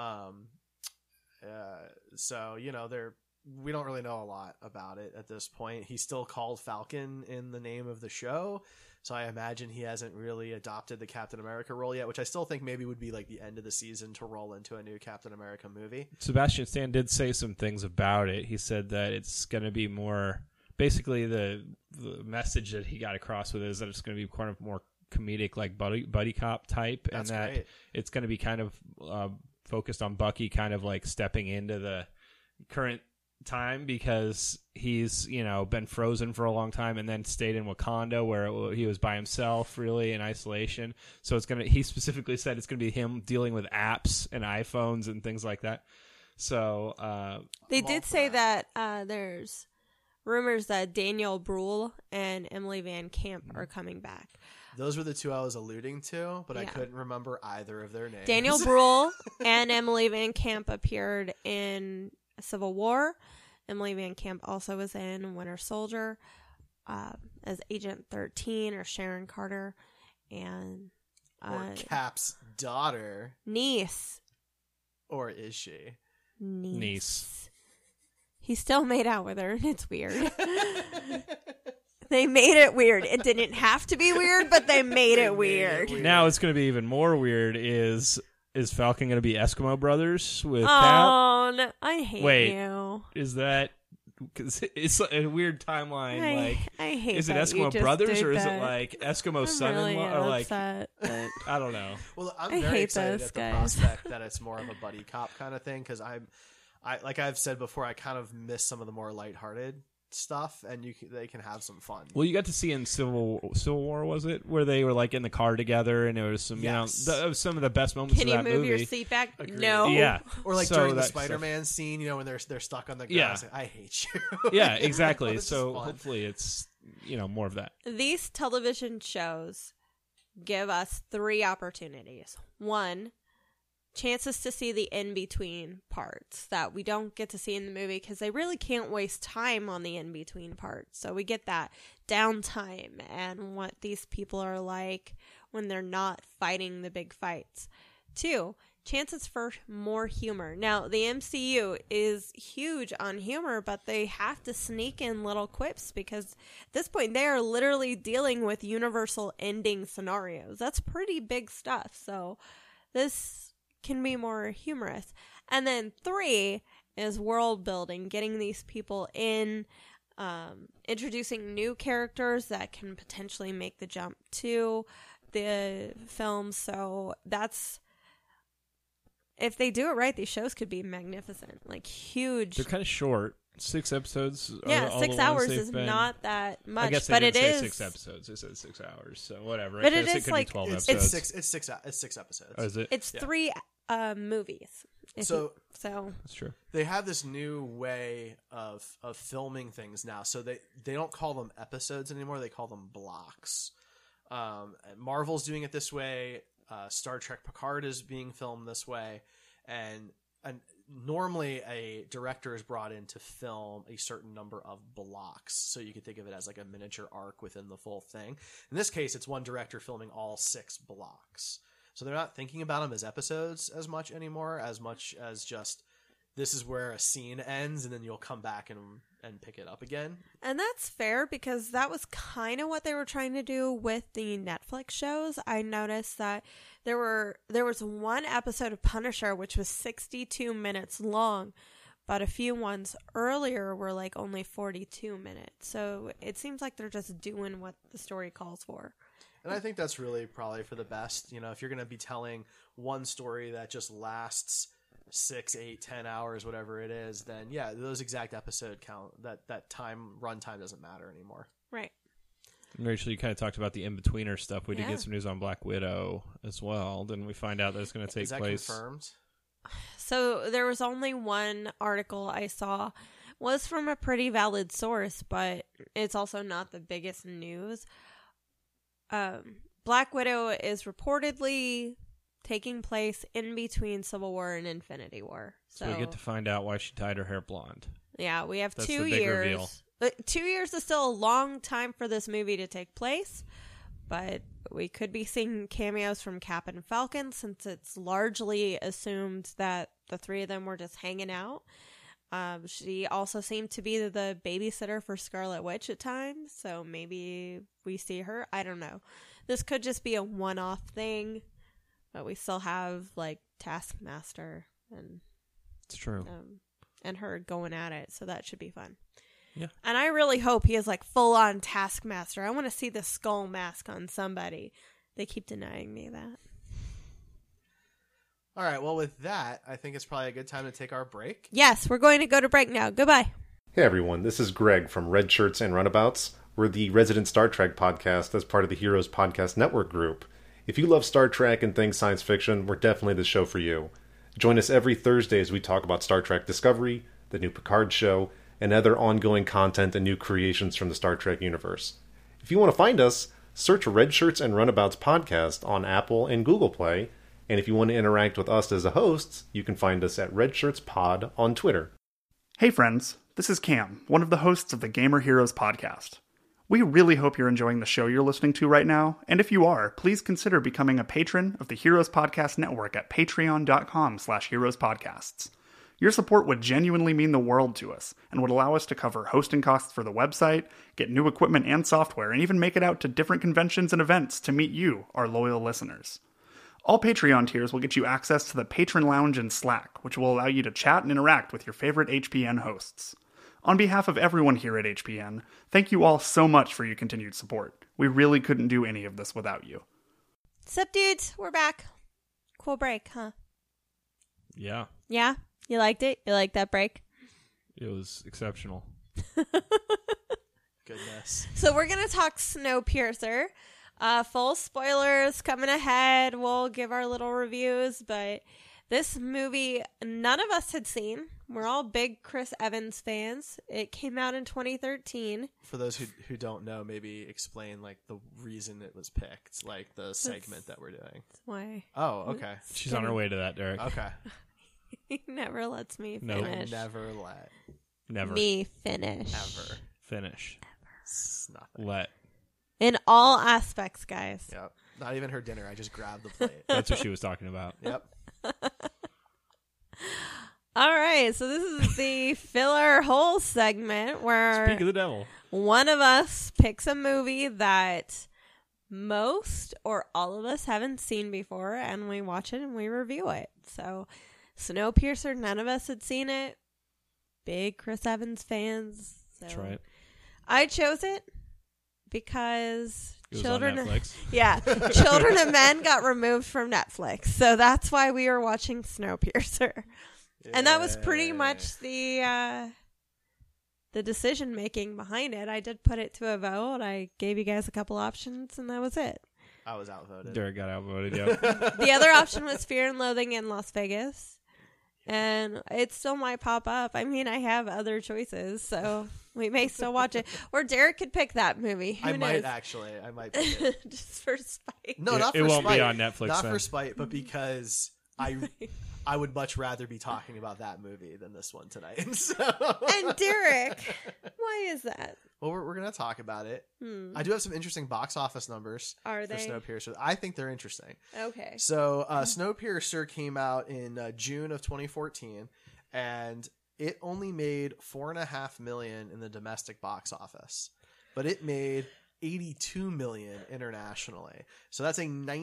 Speaker 4: So, we don't really know a lot about it at this point. He's still called Falcon in the name of the show. So I imagine he hasn't really adopted the Captain America role yet, which I still think maybe would be like the end of the season to roll into a new Captain America movie.
Speaker 3: Sebastian Stan did say some things about it. He said that it's going to be more, basically the message that he got across with it is that it's going to be kind of more comedic, like buddy cop type,
Speaker 4: That's
Speaker 3: and that
Speaker 4: great.
Speaker 3: it's going to be kind of focused on Bucky kind of like stepping into the current time because he's been frozen for a long time and then stayed in Wakanda where he was by himself really in isolation. So he specifically said it's gonna be him dealing with apps and iPhones and things like that. So
Speaker 2: They
Speaker 4: I'm all
Speaker 2: did
Speaker 4: for
Speaker 2: say that there's rumors that Daniel Bruhl and Emily Van Camp are coming back.
Speaker 4: Those were the two I was alluding to, but I
Speaker 2: Yeah.
Speaker 4: couldn't remember either of their names.
Speaker 2: Daniel Bruhl and Emily Van Camp appeared in Civil War. Emily Van Camp also was in Winter Soldier as Agent 13 or Sharon Carter, and
Speaker 4: or Cap's daughter,
Speaker 2: niece.
Speaker 4: or is she?
Speaker 3: Niece.
Speaker 2: He still made out with her, and it's weird. They made it weird. It didn't have to be weird, but they made it weird.
Speaker 3: now it's gonna be even more weird. Is Falcon gonna be Eskimo Brothers with Cap?
Speaker 2: Oh, no, I hate
Speaker 3: Wait.
Speaker 2: you.
Speaker 3: Is that? Cause it's a weird timeline.
Speaker 2: I hate.
Speaker 3: Is it
Speaker 2: that you
Speaker 3: Eskimo
Speaker 2: just
Speaker 3: Brothers
Speaker 2: did
Speaker 3: or is
Speaker 2: that.
Speaker 3: it like Eskimo
Speaker 2: I'm
Speaker 3: son-in-law
Speaker 2: really
Speaker 3: or like
Speaker 2: upset, but-
Speaker 3: I don't know.
Speaker 4: Well, I'm
Speaker 2: I
Speaker 4: very
Speaker 2: hate
Speaker 4: excited
Speaker 2: those
Speaker 4: at the
Speaker 2: guys.
Speaker 4: prospect that it's more of a buddy cop kind of thing because like I've said before, I kind of miss some of the more lighthearted stuff, and they can have some fun.
Speaker 3: Well, you got to see in Civil War, was it, where they were like in the car together, and it was some,
Speaker 4: Yes.
Speaker 3: that was some of the best moments
Speaker 2: Can
Speaker 3: of
Speaker 2: you
Speaker 3: that
Speaker 2: move
Speaker 3: movie.
Speaker 2: your seat back?
Speaker 4: Agreed.
Speaker 2: No.
Speaker 3: Yeah,
Speaker 4: Or like
Speaker 3: So
Speaker 4: during the
Speaker 3: that
Speaker 4: Spider-Man scene, when they're stuck on the ground.
Speaker 3: Yeah.
Speaker 4: It's like, I hate you.
Speaker 3: yeah, exactly.
Speaker 4: This is
Speaker 3: So
Speaker 4: fun.
Speaker 3: hopefully it's more of that.
Speaker 2: These television shows give us 3 opportunities. 1, chances to see the in-between parts that we don't get to see in the movie because they really can't waste time on the in-between parts. So we get that downtime and what these people are like when they're not fighting the big fights. 2, chances for more humor. Now, the MCU is huge on humor, but they have to sneak in little quips because at this point they are literally dealing with universal ending scenarios. That's pretty big stuff. So this can be more humorous. And then 3 is world building, getting these people in, introducing new characters that can potentially make the jump to the film. So that's, if they do it right, these shows could be magnificent, like huge.
Speaker 3: They're kind of short. 6 episodes. are
Speaker 2: Yeah,
Speaker 3: all
Speaker 2: 6
Speaker 3: the ones
Speaker 2: hours
Speaker 3: they've
Speaker 2: is
Speaker 3: been.
Speaker 2: not that much,
Speaker 3: I guess they
Speaker 2: but
Speaker 3: didn't
Speaker 2: it
Speaker 3: say
Speaker 2: is
Speaker 3: 6 episodes. They said 6 hours. So whatever.
Speaker 2: But
Speaker 3: I
Speaker 2: it
Speaker 3: guess
Speaker 2: is
Speaker 3: could
Speaker 2: like-
Speaker 3: be 12
Speaker 4: It's
Speaker 3: episodes.
Speaker 4: six episodes.
Speaker 3: Oh, is it?
Speaker 2: It's
Speaker 4: Yeah.
Speaker 2: 3 movies.
Speaker 4: So
Speaker 3: That's true.
Speaker 4: they have this new way of filming things now. So they don't call them episodes anymore. They call them blocks. Marvel's doing it this way. Star Trek Picard is being filmed this way. And normally a director is brought in to film a certain number of blocks. So you could think of it as like a miniature arc within the full thing. In this case, it's one director filming all 6 blocks. So they're not thinking about them as episodes as much anymore, as much as just this is where a scene ends and then you'll come back and pick it up again.
Speaker 2: And that's fair because that was kind of what they were trying to do with the Netflix shows. I noticed that there was one episode of Punisher which was 62 minutes long, but a few ones earlier were like only 42 minutes. So it seems like they're just doing what the story calls for.
Speaker 4: And I think that's really probably for the best. You know, if you're going to be telling one story that just lasts 6, 8, 10 hours, whatever it is, then yeah, those exact episode count, that time, runtime doesn't matter anymore.
Speaker 2: Right.
Speaker 3: And Rachel, you kind of talked about the in-betweener stuff. We did
Speaker 2: Yeah.
Speaker 3: get some news on Black Widow as well. Didn't we find out that it's going to take
Speaker 4: Is that
Speaker 3: place?
Speaker 4: confirmed?
Speaker 2: So there was only one article I saw, was from a pretty valid source, but it's also not the biggest news. Black Widow is reportedly taking place in between Civil War and Infinity War.
Speaker 3: So we get to find out why she dyed her hair blonde.
Speaker 2: Yeah, we have
Speaker 3: That's
Speaker 2: 2
Speaker 3: the big
Speaker 2: years.
Speaker 3: reveal.
Speaker 2: 2 years is still a long time for this movie to take place, but we could be seeing cameos from Cap and Falcon since it's largely assumed that the 3 of them were just hanging out. She also seemed to be the babysitter for Scarlet Witch at times, so maybe we see her. I don't know. This could just be a one-off thing, but we still have like Taskmaster and
Speaker 3: It's true.
Speaker 2: and her going at it, so that should be fun.
Speaker 3: Yeah.
Speaker 2: And I really hope he is like full-on Taskmaster. I want to see the skull mask on somebody. They keep denying me that.
Speaker 4: All right, well, with that, I think it's probably a good time to take our break.
Speaker 2: Yes, we're going to go to break now. Goodbye.
Speaker 1: Hey everyone, this is Greg from Red Shirts and Runabouts. We're the resident Star Trek podcast as part of the Heroes Podcast Network group. If you love Star Trek and things science fiction, we're definitely the show for you. Join us every Thursday as we talk about Star Trek Discovery, the new Picard show, and other ongoing content and new creations from the Star Trek universe. If you want to find us, search Red Shirts and Runabouts podcast on Apple and Google Play. And if you want to interact with us as a host, you can find us at Red Shirts Pod on Twitter.
Speaker 5: Hey friends, this is Cam, one of the hosts of the Gamer Heroes podcast. We really hope you're enjoying the show you're listening to right now, and if you are, please consider becoming a patron of the Heroes Podcast Network at patreon.com/heroespodcasts. Your support would genuinely mean the world to us, and would allow us to cover hosting costs for the website, get new equipment and software, and even make it out to different conventions and events to meet you, our loyal listeners. All Patreon tiers will get you access to the Patron Lounge and Slack, which will allow you to chat and interact with your favorite HPN hosts. On behalf of everyone here at HPN, thank you all so much for your continued support. We really couldn't do any of this without you.
Speaker 2: Sup, dudes? We're back. Cool break, huh?
Speaker 3: Yeah,
Speaker 2: Yeah? You liked it? You liked that break?
Speaker 3: it was exceptional.
Speaker 4: Goodness.
Speaker 2: So we're going to talk Snowpiercer. Full spoilers coming ahead. We'll give our little reviews, but this movie, none of us had seen. We're all big Chris Evans fans. It came out in 2013.
Speaker 4: For those who don't know, maybe explain like the reason it was picked, like the segment that we're doing.
Speaker 2: Why?
Speaker 4: Oh, okay.
Speaker 3: She's on her way to that, Derek.
Speaker 4: Okay.
Speaker 2: He never lets me
Speaker 3: Nope.
Speaker 2: finish.
Speaker 4: Never let.
Speaker 3: Never.
Speaker 2: Me finish.
Speaker 4: Ever.
Speaker 3: Finish.
Speaker 4: It's nothing.
Speaker 3: Let.
Speaker 2: In all aspects, guys.
Speaker 4: Yep. Not even her dinner. I just grabbed the plate.
Speaker 3: That's what she was talking about.
Speaker 4: Yep.
Speaker 2: All right, so this is the filler hole segment where
Speaker 3: Speak of the devil.
Speaker 2: one of us picks a movie that most or all of us haven't seen before, and we watch it and we review it. So, Snowpiercer, none of us had seen it. Big Chris Evans fans. So
Speaker 3: That's right.
Speaker 2: I chose it because
Speaker 3: It was
Speaker 2: children,
Speaker 3: on Netflix.
Speaker 2: yeah, Children of Men got removed from Netflix, so that's why we were watching Snowpiercer. And that was pretty much the decision making behind it. I did put it to a vote. I gave you guys a couple options, and that was it.
Speaker 4: I was outvoted.
Speaker 3: Derek got outvoted. Yeah.
Speaker 2: The other option was Fear and Loathing in Las Vegas. And it still might pop up. I mean, I have other choices, so we may still watch it. Or Derek could pick that movie. Who
Speaker 4: I
Speaker 2: knows?
Speaker 4: might actually. I might pick it.
Speaker 2: Just for spite.
Speaker 4: No,
Speaker 3: It-
Speaker 4: not
Speaker 3: it
Speaker 4: for
Speaker 3: won't be
Speaker 4: spite.
Speaker 3: on Netflix
Speaker 4: Not
Speaker 3: then.
Speaker 4: for spite, but because I would much rather be talking about that movie than this one tonight. So.
Speaker 2: And Derek, why is that?
Speaker 4: Well, we're going to talk about it. I do have some interesting box office numbers
Speaker 2: Are
Speaker 4: for
Speaker 2: they?
Speaker 4: Snowpiercer. I think they're interesting.
Speaker 2: Okay.
Speaker 4: So, Snowpiercer came out in June of 2014, and it only made $4.5 million in the domestic box office, but it made $82 million internationally. So that's a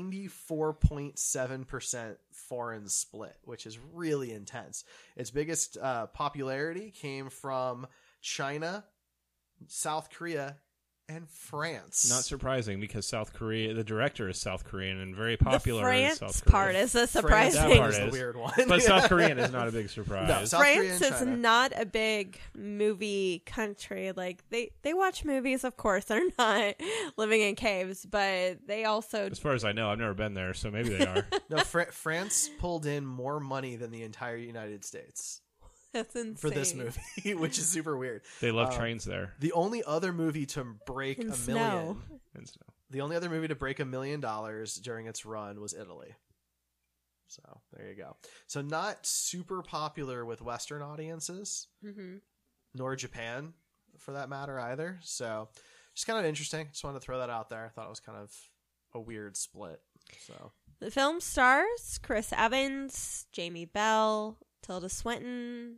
Speaker 4: 94.7% foreign split, which is really intense. Its biggest popularity came from China, South Korea, and France.
Speaker 3: Not surprising because South Korea, the director is South Korean and very
Speaker 2: The
Speaker 3: popular in
Speaker 2: France
Speaker 3: South Korea.
Speaker 2: part is a
Speaker 4: France
Speaker 2: surprising.
Speaker 3: part
Speaker 4: is the
Speaker 3: is.
Speaker 4: weird one.
Speaker 3: But South Korean is not a big surprise.
Speaker 4: No, South Korea
Speaker 2: France
Speaker 4: and
Speaker 2: is
Speaker 4: China.
Speaker 2: not a big movie country. Like they watch movies, of course. They're not living in caves, but they also
Speaker 3: As far as I know, I've never been there, so maybe they are.
Speaker 4: No, France pulled in more money than the entire United States
Speaker 2: that's insane.
Speaker 4: for this movie, which is super weird.
Speaker 3: They love trains there.
Speaker 4: The only other movie to break
Speaker 2: In
Speaker 4: $1
Speaker 2: snow.
Speaker 4: million,
Speaker 3: And so.
Speaker 4: the only other movie to break $1 million during its run was Italy. So there you go. So not super popular with Western audiences, nor Japan for that matter either. So just kind of interesting. Just wanted to throw that out there. I thought it was kind of a weird split. So
Speaker 2: The film stars Chris Evans, Jamie Bell, Tilda Swinton,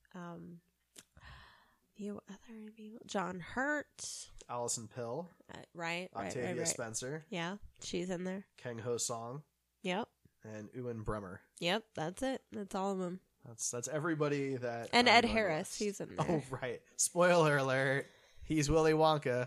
Speaker 2: few other people, John Hurt,
Speaker 4: Allison Pill,
Speaker 2: right,
Speaker 4: Octavia Spencer,
Speaker 2: Yeah, she's in there.
Speaker 4: Kang Ho Song,
Speaker 2: Yep,
Speaker 4: and Ewan Bremer.
Speaker 2: yep, that's it. That's all of them.
Speaker 4: That's everybody that.
Speaker 2: And
Speaker 4: I'm
Speaker 2: Ed
Speaker 4: going
Speaker 2: Harris,
Speaker 4: with.
Speaker 2: he's in there.
Speaker 4: Oh right! Spoiler alert: he's Willy Wonka.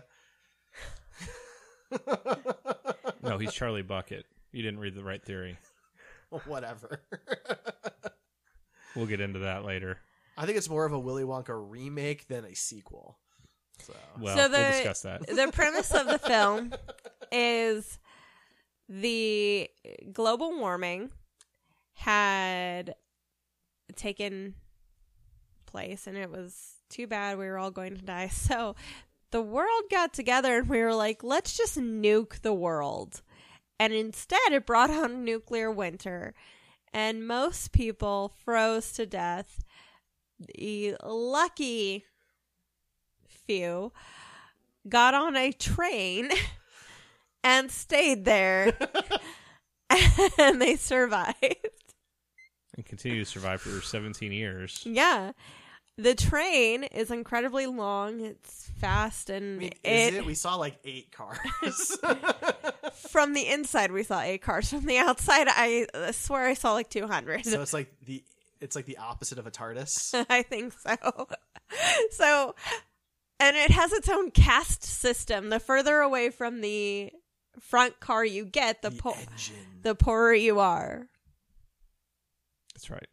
Speaker 3: No, he's Charlie Bucket. You didn't read the right theory.
Speaker 4: Whatever.
Speaker 3: We'll get into that later.
Speaker 4: I think it's more of a Willy Wonka remake than a sequel. So
Speaker 3: Well,
Speaker 2: So
Speaker 3: we'll discuss that.
Speaker 2: The premise of the film is the global warming had taken place, and it was too bad we were all going to die. So the world got together, and we were like, let's just nuke the world. And instead, it brought on nuclear winter, and most people froze to death. The lucky few got on a train and stayed there, and they survived.
Speaker 3: And continue to survive for 17 years.
Speaker 2: Yeah. The train is incredibly long. It's fast, and
Speaker 4: I mean, is it? We saw like 8 cars.
Speaker 2: from the inside we saw 8 cars. From the outside, I swear I saw like 200.
Speaker 4: So it's like the opposite of a TARDIS.
Speaker 2: I think so. So, and it has its own caste system. The further away from the front car you get, the
Speaker 4: engine.
Speaker 2: poorer you are.
Speaker 3: That's right.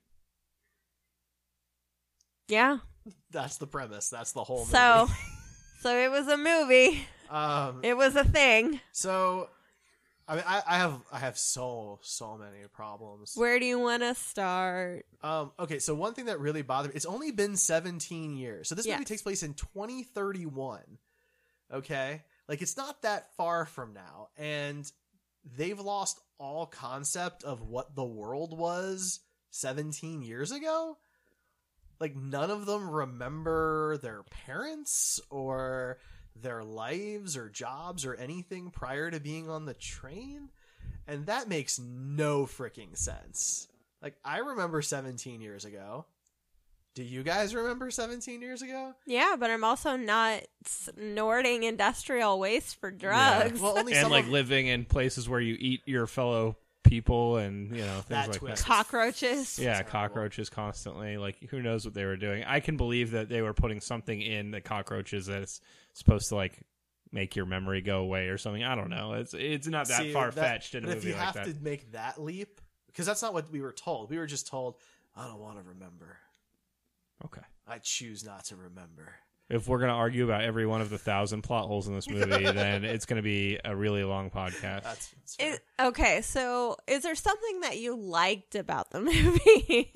Speaker 2: Yeah.
Speaker 4: That's the premise. That's the whole movie.
Speaker 2: So it was a movie. It was a thing.
Speaker 4: So, I mean, I have so many problems.
Speaker 2: Where do you want to start?
Speaker 4: Okay, so one thing that really bothered me, it's only been 17 years. So this movie
Speaker 2: Yes.
Speaker 4: takes place in 2031. Okay? Like, it's not that far from now. And they've lost all concept of what the world was 17 years ago. Like, none of them remember their parents or their lives or jobs or anything prior to being on the train. And that makes no freaking sense. Like, I remember 17 years ago. Do you guys remember 17 years ago?
Speaker 2: Yeah, but I'm also not snorting industrial waste for drugs.
Speaker 4: Well, only
Speaker 3: And
Speaker 4: some
Speaker 3: like
Speaker 4: of
Speaker 3: living in places where you eat your fellow people and, you know, things
Speaker 4: that
Speaker 3: like
Speaker 4: twist.
Speaker 3: that.
Speaker 2: Cockroaches.
Speaker 3: Yeah,
Speaker 4: terrible.
Speaker 3: cockroaches constantly. Like, who knows what they were doing? I can believe that they were putting something in the cockroaches that's supposed to, like, make your memory go away or something. I don't know. It's not that
Speaker 4: See,
Speaker 3: far-fetched in a
Speaker 4: but
Speaker 3: movie
Speaker 4: if you
Speaker 3: like
Speaker 4: have
Speaker 3: that.
Speaker 4: to make that leap, because that's not what we were told. We were just told, I don't want to remember.
Speaker 3: Okay.
Speaker 4: I choose not to remember.
Speaker 3: If we're going to argue about every one of the 1,000 plot holes in this movie, then it's going to be a really long podcast.
Speaker 4: That's fair.
Speaker 2: Okay, so is there something that you liked about the movie?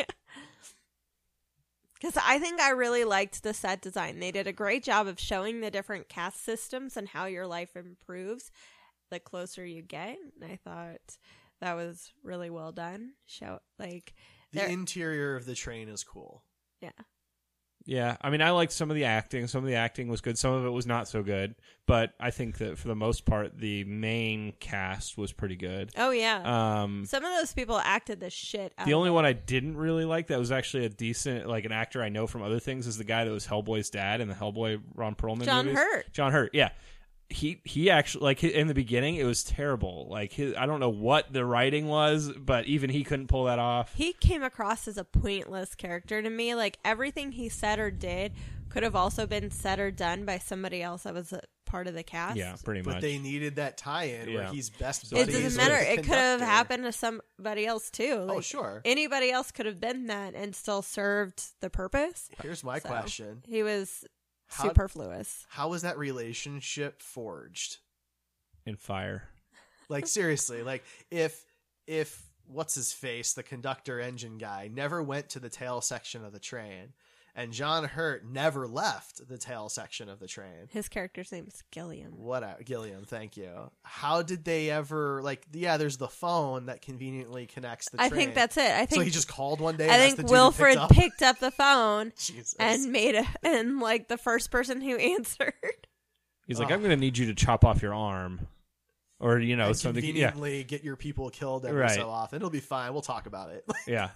Speaker 2: Because I think I really liked the set design. They did a great job of showing the different caste systems and how your life improves the closer you get. And I thought that was really well done.
Speaker 4: The interior of the train is cool.
Speaker 2: Yeah.
Speaker 3: Yeah, I mean, I liked some of the acting. Some of the acting was good. Some of it was not so good. But I think that for the most part, the main cast was pretty good.
Speaker 2: Oh, yeah. Some of those people acted the shit out.
Speaker 3: The only one I didn't really like that was actually a decent, like an actor I know from other things is the guy that was Hellboy's dad in the Hellboy Ron Perlman
Speaker 2: John
Speaker 3: movies.
Speaker 2: Hurt.
Speaker 3: John Hurt, yeah. He actually, like, in the beginning, it was terrible. Like, I don't know what the writing was, but even he couldn't pull that off.
Speaker 2: He came across as a pointless character to me. Like, everything he said or did could have also been said or done by somebody else that was a part of the cast.
Speaker 3: Yeah, pretty much.
Speaker 4: But they needed that tie-in where
Speaker 3: Yeah.
Speaker 4: he's best
Speaker 2: It
Speaker 4: buddies
Speaker 2: doesn't
Speaker 4: with
Speaker 2: matter.
Speaker 4: the
Speaker 2: It could have
Speaker 4: conductor.
Speaker 2: happened to somebody else, too.
Speaker 4: Oh,
Speaker 2: Like,
Speaker 4: sure.
Speaker 2: Anybody else could have been that and still served the purpose.
Speaker 4: Here's my
Speaker 2: So,
Speaker 4: question.
Speaker 2: He was
Speaker 4: How-
Speaker 2: superfluous.
Speaker 4: How was that relationship forged?
Speaker 3: In Fire.
Speaker 4: Like, seriously, like, if what's his face, the conductor engine guy, never went to the tail section of the train, and John Hurt never left the tail section of the train.
Speaker 2: His character's name is Gilliam.
Speaker 4: Gilliam, thank you. How did they ever, like, yeah, there's the phone that conveniently connects the
Speaker 2: I
Speaker 4: train.
Speaker 2: think that's it. I think
Speaker 4: so he just called one day.
Speaker 2: I
Speaker 4: and that's
Speaker 2: think
Speaker 4: the dude
Speaker 2: Wilfred
Speaker 4: who
Speaker 2: picked up the phone
Speaker 4: Jesus.
Speaker 2: and like the first person who answered.
Speaker 3: He's like, I'm going to need you to chop off your arm. Or, you know,
Speaker 4: and
Speaker 3: something. Yeah.
Speaker 4: conveniently get your people killed every
Speaker 3: Right.
Speaker 4: so often. It'll be fine. We'll talk about it.
Speaker 3: Yeah.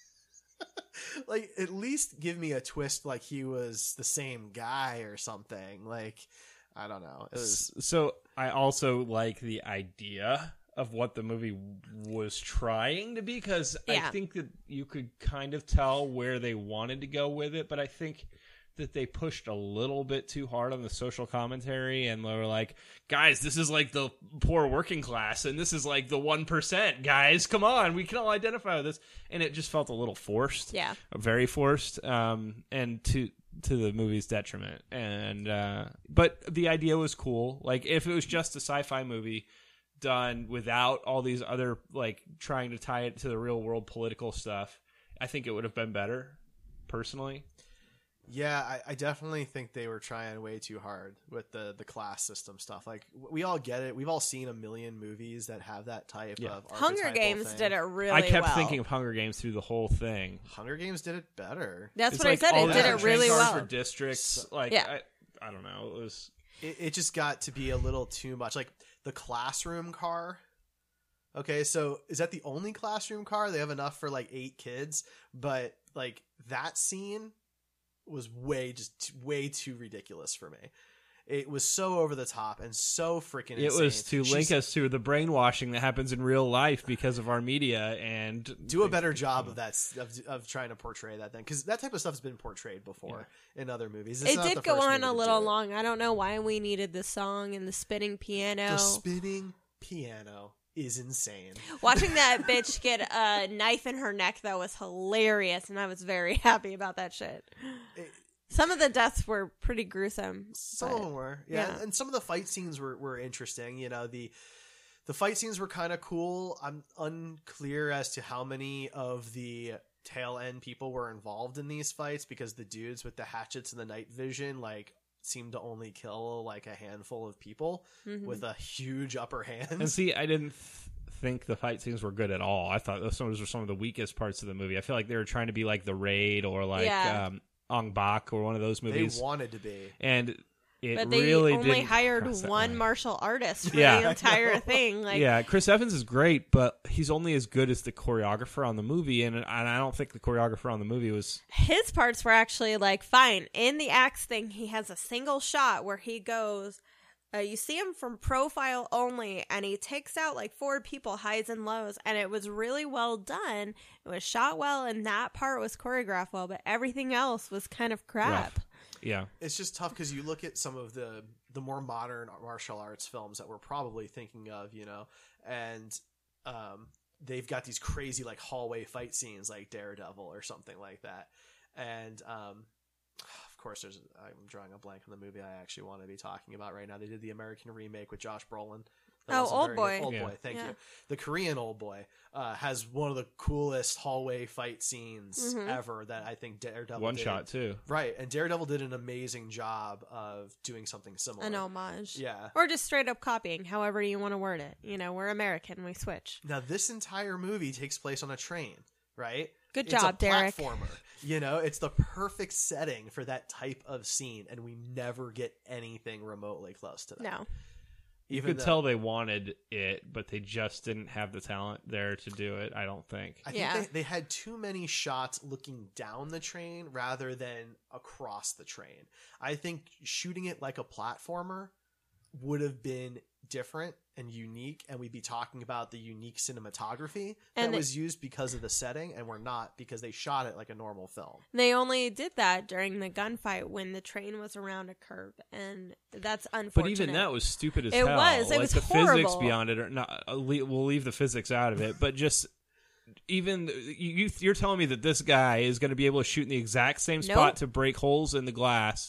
Speaker 4: Like, at least give me a twist like he was the same guy or something. Like, I don't know. It was
Speaker 3: So I also like the idea of what the movie was trying to be, because I
Speaker 2: Yeah.
Speaker 3: think that you could kind of tell where they wanted to go with it, but I think that they pushed a little bit too hard on the social commentary, and they were like, guys, this is like the poor working class, and this is like the 1%, guys, come on, we can all identify with this. And it just felt a little forced.
Speaker 2: Yeah.
Speaker 3: Very forced, and to the movie's detriment. And but the idea was cool. Like, if it was just a sci-fi movie done without all these other, like, trying to tie it to the real world political stuff, I think it would have been better, personally.
Speaker 4: Yeah, I definitely think they were trying way too hard with the class system stuff. Like, we all get it. We've all seen a million movies that have that type
Speaker 3: Yeah.
Speaker 4: of
Speaker 2: Hunger
Speaker 4: archetypal
Speaker 2: Games
Speaker 4: thing.
Speaker 2: did it really
Speaker 3: I kept
Speaker 2: well.
Speaker 3: thinking of Hunger Games through the whole thing.
Speaker 4: Hunger Games did it better.
Speaker 2: That's
Speaker 3: It's
Speaker 2: what
Speaker 3: like
Speaker 2: I said.
Speaker 3: all
Speaker 2: It
Speaker 3: the
Speaker 2: did it really
Speaker 3: train cars
Speaker 2: well.
Speaker 3: for districts. Like,
Speaker 2: Yeah.
Speaker 3: I don't know. It was.
Speaker 4: It just got to be a little too much. Like, the classroom car. Okay, so is that the only classroom car? They have enough for like 8 kids, but like that scene was way too ridiculous for me. It was so over the top and so freaking insane.
Speaker 3: It was to link us to the brainwashing that happens in real life because of our media, and
Speaker 4: do a better job of that of trying to portray that thing, because that type of stuff has been portrayed before in other movies. It's
Speaker 2: It
Speaker 4: not
Speaker 2: did
Speaker 4: the
Speaker 2: go
Speaker 4: first
Speaker 2: on
Speaker 4: movie
Speaker 2: a
Speaker 4: to
Speaker 2: little
Speaker 4: do it.
Speaker 2: long. I don't know why we needed the song and the spinning piano.
Speaker 4: The spinning piano is insane.
Speaker 2: Watching that bitch get a knife in her neck, though, was hilarious, and I was very happy about that shit. Some of the deaths were pretty gruesome.
Speaker 4: Some
Speaker 2: but-
Speaker 4: of them were, yeah.
Speaker 2: yeah.
Speaker 4: And some of the fight scenes were interesting. You know, the fight scenes were kind of cool. I'm unclear as to how many of the tail end people were involved in these fights, because the dudes with the hatchets and the night vision, like, seemed to only kill like a handful of people with a huge upper hand.
Speaker 3: And see, I didn't think the fight scenes were good at all. I thought those were some of the weakest parts of the movie. I feel like they were trying to be like The Raid or like
Speaker 2: Yeah.
Speaker 3: Ong Bak or one of those
Speaker 4: They
Speaker 3: movies.
Speaker 4: wanted to be.
Speaker 3: And it
Speaker 2: But they
Speaker 3: really
Speaker 2: only
Speaker 3: didn't
Speaker 2: hired
Speaker 3: cross that
Speaker 2: one
Speaker 3: line.
Speaker 2: martial artist for
Speaker 3: Yeah.
Speaker 2: the entire thing. Like,
Speaker 3: Yeah, Chris Evans is great, but he's only as good as the choreographer on the movie, and I don't think the choreographer on the movie was.
Speaker 2: his parts were actually like fine. In the axe thing, he has a single shot where he goes. You see him from profile only, and he takes out like 4 people, highs and lows, and it was really well done. It was shot well, and that part was choreographed well, but everything else was kind of crap.
Speaker 3: Rough. Yeah,
Speaker 4: It's just tough because you look at some of the more modern martial arts films that we're probably thinking of, you know, and they've got these crazy like hallway fight scenes like Daredevil or something like that. And of course, I'm drawing a blank on the movie I actually want to be talking about right now. They did the American remake with Josh Brolin. That wasn't
Speaker 2: Old
Speaker 4: very
Speaker 2: Boy.
Speaker 4: good. Old
Speaker 3: Yeah.
Speaker 4: Boy, thank
Speaker 2: Yeah.
Speaker 4: you. The Korean Old Boy has one of the coolest hallway fight scenes ever that I think Daredevil
Speaker 3: One
Speaker 4: did.
Speaker 3: shot too.
Speaker 4: Right, and Daredevil did an amazing job of doing something similar.
Speaker 2: An homage.
Speaker 4: Yeah.
Speaker 2: Or just straight up copying, however you want to word it. You know, we're American, we switch.
Speaker 4: Now, this entire movie takes place on a train, right?
Speaker 2: Good
Speaker 4: It's
Speaker 2: job,
Speaker 4: a
Speaker 2: Derek.
Speaker 4: platformer. You know, it's the perfect setting for that type of scene, and we never get anything remotely close to that.
Speaker 2: No.
Speaker 3: You
Speaker 4: Even
Speaker 3: could tell they wanted it, but they just didn't have the talent there to do it. I don't think.
Speaker 4: I think
Speaker 2: Yeah.
Speaker 4: they had too many shots looking down the train rather than across the train. I think shooting it like a platformer would have been different and unique, and we'd be talking about the unique cinematography that
Speaker 2: And
Speaker 4: was used because of the setting, and we're not, because they shot it like a normal film.
Speaker 2: They only did that during the gunfight when the train was around a curve, and that's unfortunate.
Speaker 3: But even that was stupid as
Speaker 2: It
Speaker 3: hell.
Speaker 2: was. It
Speaker 3: Like,
Speaker 2: was
Speaker 3: the physics
Speaker 2: horrible.
Speaker 3: beyond it are not. We'll leave the physics out of it, but just even you're telling me that this guy is going to be able to shoot in the exact same spot
Speaker 2: Nope.
Speaker 3: to break holes in the glass.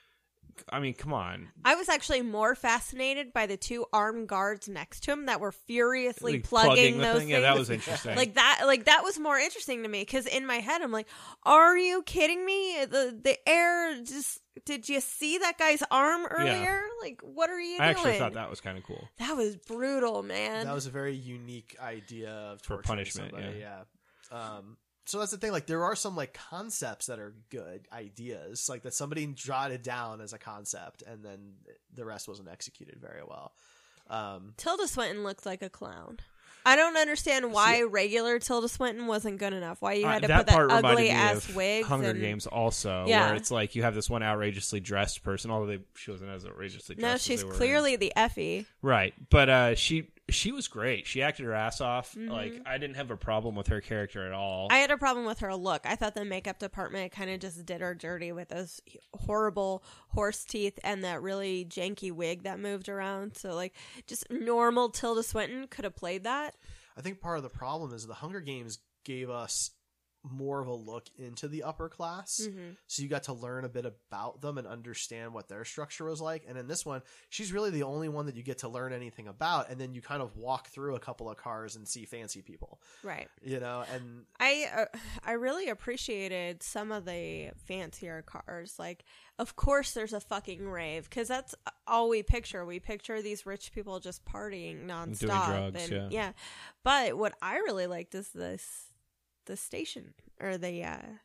Speaker 3: I mean, come on.
Speaker 2: I was actually more fascinated by the two armed guards next to him that were furiously
Speaker 3: Like,
Speaker 2: plugging
Speaker 3: the
Speaker 2: those
Speaker 3: thing?
Speaker 2: things.
Speaker 3: Yeah, that was interesting.
Speaker 2: Like that was more interesting to me because in my head I'm like, are you kidding me? The air just, did you see that guy's arm earlier? Like, what are you doing?
Speaker 3: I actually thought that was kind of cool.
Speaker 2: That was brutal, man.
Speaker 4: That was a very unique idea of
Speaker 3: For
Speaker 4: torturing
Speaker 3: punishment,
Speaker 4: somebody, yeah. So that's the thing. Like, there are some like concepts that are good ideas, like that somebody jotted down as a concept, and then the rest wasn't executed very well.
Speaker 2: Tilda Swinton looked like a clown. I don't understand why regular Tilda Swinton wasn't good enough. Why you had to
Speaker 3: that
Speaker 2: put that
Speaker 3: part reminded
Speaker 2: ugly
Speaker 3: me
Speaker 2: ass
Speaker 3: of
Speaker 2: wig.
Speaker 3: Hunger Games also,
Speaker 2: Yeah.
Speaker 3: where it's like you have this one outrageously dressed person, although she wasn't as outrageously dressed.
Speaker 2: No,
Speaker 3: as
Speaker 2: she's
Speaker 3: they were
Speaker 2: clearly the Effie.
Speaker 3: right. But she was great. She acted her ass off.
Speaker 2: Mm-hmm.
Speaker 3: Like, I didn't have a problem with her character at all.
Speaker 2: I had a problem with her look. I thought the makeup department kind of just did her dirty with those horrible horse teeth and that really janky wig that moved around. So, like, just normal Tilda Swinton could have played that.
Speaker 4: I think part of the problem is the Hunger Games gave us more of a look into the upper class, so you got to learn a bit about them and understand what their structure was like. And in this one, she's really the only one that you get to learn anything about, and then you kind of walk through a couple of cars and see fancy people,
Speaker 2: Right.
Speaker 4: you know. And
Speaker 2: I really appreciated some of the fancier cars. Like, of course, there's a fucking rave because that's all we picture. We picture these rich people just partying nonstop.
Speaker 3: drugs,
Speaker 2: and,
Speaker 3: yeah.
Speaker 2: But what I really liked is the station or the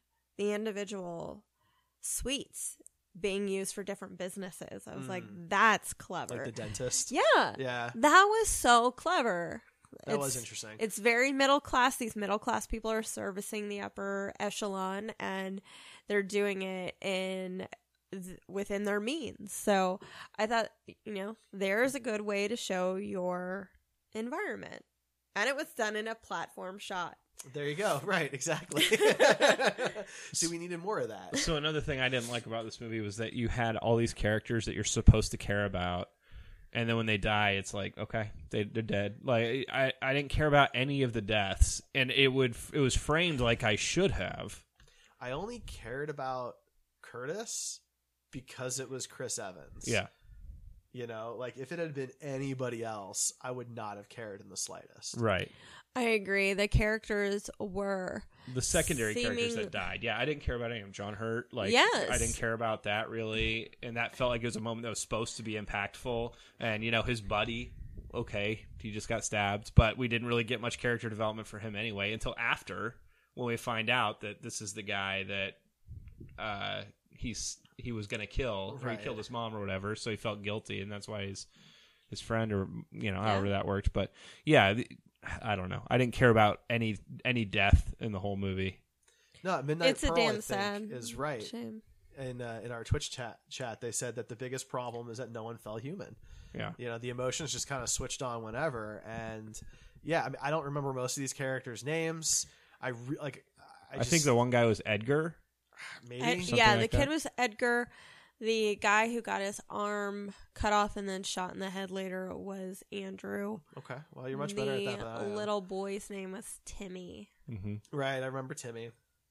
Speaker 2: individual suites being used for different businesses. I was like, that's clever.
Speaker 4: like the dentist,
Speaker 2: Yeah.
Speaker 4: yeah,
Speaker 2: That was so clever.
Speaker 4: that was interesting.
Speaker 2: It's very middle class. These middle class people are servicing the upper echelon, and they're doing it within their means. So I thought, there's a good way to show your environment, and it was done in a platform shot.
Speaker 4: There you go. Right, exactly. See, we needed more of that.
Speaker 3: So another thing I didn't like about this movie was that you had all these characters that you're supposed to care about, and then when they die, it's like, okay, they're dead. Like, I didn't care about any of the deaths, and it was framed like I should have.
Speaker 4: I only cared about Curtis because it was Chris Evans.
Speaker 3: Yeah.
Speaker 4: You know, like if it had been anybody else, I would not have cared in the slightest.
Speaker 3: Right.
Speaker 2: I agree. The characters were
Speaker 3: The secondary characters
Speaker 2: seeming-
Speaker 3: that died. Yeah, I didn't care about any of them. John Hurt, like,
Speaker 2: Yes.
Speaker 3: I didn't care about that really, and that felt like it was a moment that was supposed to be impactful. And his buddy, okay, he just got stabbed, but we didn't really get much character development for him anyway until after, when we find out that this is the guy that he was going to kill, or he
Speaker 4: Right.
Speaker 3: killed his mom or whatever, so he felt guilty, and that's why his friend, or however that worked. But yeah, I don't know. I didn't care about any death in the whole movie.
Speaker 4: No, Midnight
Speaker 2: It's a
Speaker 4: Pearl,
Speaker 2: damn
Speaker 4: I think,
Speaker 2: sad
Speaker 4: is right.
Speaker 2: shame.
Speaker 4: In our Twitch chat, they said that the biggest problem is that no one fell human.
Speaker 3: Yeah.
Speaker 4: The emotions just kind of switched on whenever, and yeah, I mean, I don't remember most of these characters' names. I
Speaker 3: think the one guy was Edgar.
Speaker 4: maybe
Speaker 2: Yeah, the
Speaker 3: like
Speaker 2: kid
Speaker 3: that.
Speaker 2: was Edgar. The guy who got his arm cut off and then shot in the head later was Andrew.
Speaker 4: Okay, well, you're much better at that than I
Speaker 2: The
Speaker 4: am.
Speaker 2: little boy's name was Timmy.
Speaker 3: Mm-hmm.
Speaker 4: Right, I remember Timmy.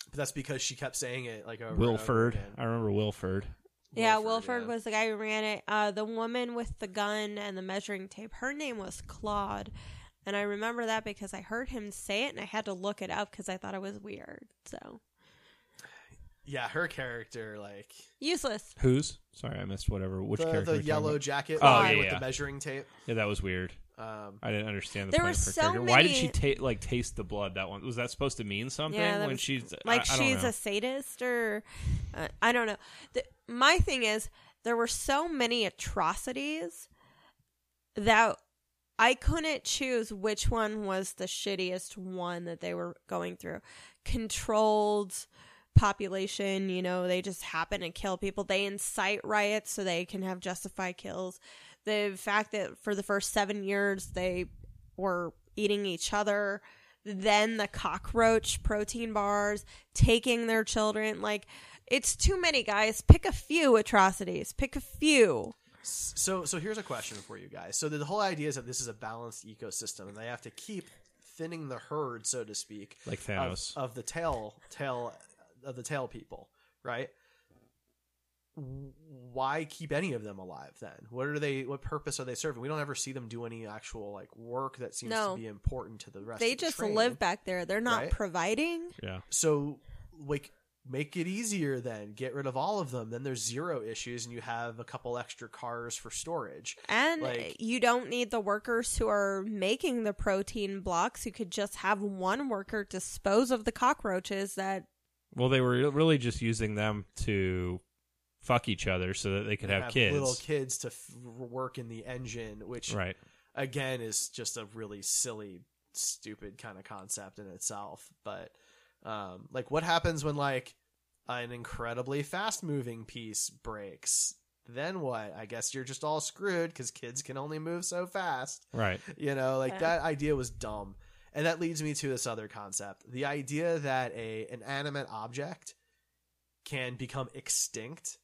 Speaker 4: But that's because she kept saying it like over
Speaker 3: Wilford.
Speaker 4: And over again.
Speaker 3: I remember Wilford.
Speaker 2: Yeah, Wilford was the guy who ran it. The woman with the gun and the measuring tape, her name was Claude. And I remember that because I heard him say it and I had to look it up because I thought it was weird. So,
Speaker 4: yeah, her character, like
Speaker 2: useless.
Speaker 3: Whose? Sorry, I missed whatever. Which character?
Speaker 4: the
Speaker 3: we're talking
Speaker 4: yellow
Speaker 3: about?
Speaker 4: jacket
Speaker 3: Oh,
Speaker 4: with
Speaker 3: yeah.
Speaker 4: the measuring tape.
Speaker 3: Yeah, that was weird. I didn't understand the
Speaker 2: There
Speaker 3: point
Speaker 2: were
Speaker 3: of her
Speaker 2: so
Speaker 3: character. Why did
Speaker 2: many-
Speaker 3: she taste the blood? That one was that supposed to mean something
Speaker 2: Yeah, that
Speaker 3: when
Speaker 2: was-
Speaker 3: she's
Speaker 2: like
Speaker 3: I don't
Speaker 2: she's
Speaker 3: know.
Speaker 2: a sadist or I don't know. My thing is there were so many atrocities that I couldn't choose which one was the shittiest one that they were going through. Controlled population, they just happen to kill people. They incite riots so they can have justified kills. The fact that for the first 7 years they were eating each other, then the cockroach protein bars, taking their children. Like, it's too many, guys. Pick a few atrocities. Pick a few.
Speaker 4: So here's a question for you guys. So the whole idea is that this is a balanced ecosystem, and they have to keep thinning the herd, so to speak,
Speaker 3: Like Thanos.
Speaker 4: of the tail of the tail people, right? Why keep any of them alive then? What purpose are they serving? We don't ever see them do any actual like work that seems to be important to the rest
Speaker 2: They
Speaker 4: of the
Speaker 2: just
Speaker 4: train.
Speaker 2: live back there. They're not
Speaker 4: right?
Speaker 2: providing.
Speaker 3: Yeah.
Speaker 4: So like make it easier then. Get rid of all of them. Then there's zero issues and you have a couple extra cars for storage.
Speaker 2: And
Speaker 4: Like-
Speaker 2: you don't need the workers who are making the protein blocks. You could just have one worker dispose of the cockroaches that
Speaker 3: Well, they were really just using them to fuck each other so that they could have kids.
Speaker 4: Little kids to work in the engine, which
Speaker 3: Right.
Speaker 4: again is just a really silly, stupid kind of concept in itself. But like, what happens when like an incredibly fast moving piece breaks? Then what? I guess you're just all screwed because kids can only move so fast.
Speaker 3: Right.
Speaker 4: That idea was dumb. And that leads me to this other concept. The idea that an animate object can become extinct,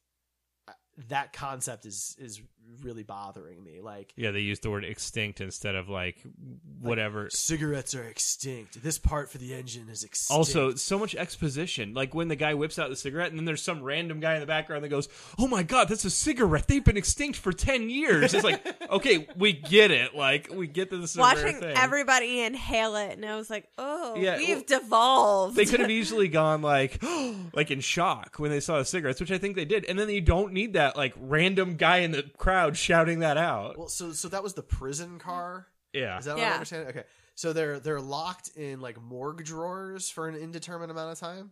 Speaker 4: that concept is really bothering me. Like,
Speaker 3: Yeah, they used the word extinct instead of like whatever.
Speaker 4: cigarettes are extinct. This part for the engine is extinct.
Speaker 3: Also, so much exposition. Like when the guy whips out the cigarette and then there's some random guy in the background that goes, "Oh my god, that's a cigarette. They've been extinct for 10 years." It's like, okay, we get it. Like, we get that this is a rare
Speaker 2: watching
Speaker 3: thing.
Speaker 2: everybody inhale it, and I was like, "Oh,
Speaker 3: Yeah,
Speaker 2: we've devolved."
Speaker 3: They could have easily gone like in shock when they saw the cigarettes, which I think they did. And then you don't need that like random guy in the crowd shouting that out.
Speaker 4: well, so that was the prison car.
Speaker 3: Yeah.
Speaker 4: Is that what
Speaker 2: Yeah.
Speaker 4: I understand? Okay, so they're locked in like morgue drawers for an indeterminate amount of time.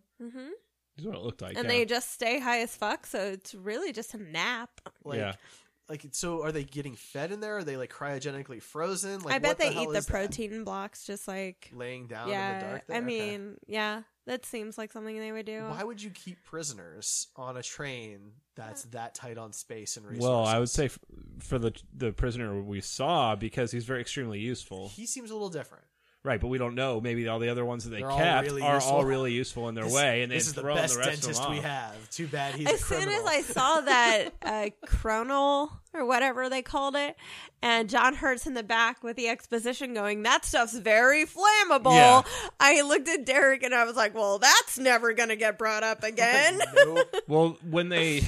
Speaker 3: Is what it looked like.
Speaker 2: and
Speaker 3: yeah.
Speaker 2: they just stay high as fuck, so it's really just a nap.
Speaker 4: Like,
Speaker 3: Yeah.
Speaker 4: Like, so are they getting fed in there? Are they like cryogenically frozen? Like,
Speaker 2: I bet
Speaker 4: what
Speaker 2: they
Speaker 4: hell
Speaker 2: eat the
Speaker 4: is that?
Speaker 2: protein blocks just like
Speaker 4: Laying down in the
Speaker 2: yeah.
Speaker 4: dark. There?
Speaker 2: I
Speaker 4: Okay.
Speaker 2: mean, yeah, that seems like something they would do.
Speaker 4: Why would you keep prisoners on a train that's that tight on space and resources?
Speaker 3: Well, I would say for the prisoner we saw, because he's very extremely useful.
Speaker 4: he seems a little different.
Speaker 3: Right, but we don't know. Maybe all the other ones that they
Speaker 4: They're all
Speaker 3: kept
Speaker 4: really
Speaker 3: are
Speaker 4: useful.
Speaker 3: all really useful in their way, and
Speaker 4: This
Speaker 3: they've
Speaker 4: is the
Speaker 3: thrown
Speaker 4: best
Speaker 3: the rest
Speaker 4: dentist
Speaker 3: of them
Speaker 4: we
Speaker 3: off.
Speaker 4: have. Too bad he's
Speaker 2: as
Speaker 4: a
Speaker 2: soon
Speaker 4: criminal.
Speaker 2: as I saw that chronal or whatever they called it, and John Hurt's in the back with the exposition going, "That stuff's very flammable."
Speaker 3: Yeah.
Speaker 2: I looked at Derek and I was like, "Well, that's never gonna get brought up again."
Speaker 4: Nope.
Speaker 3: Well, when they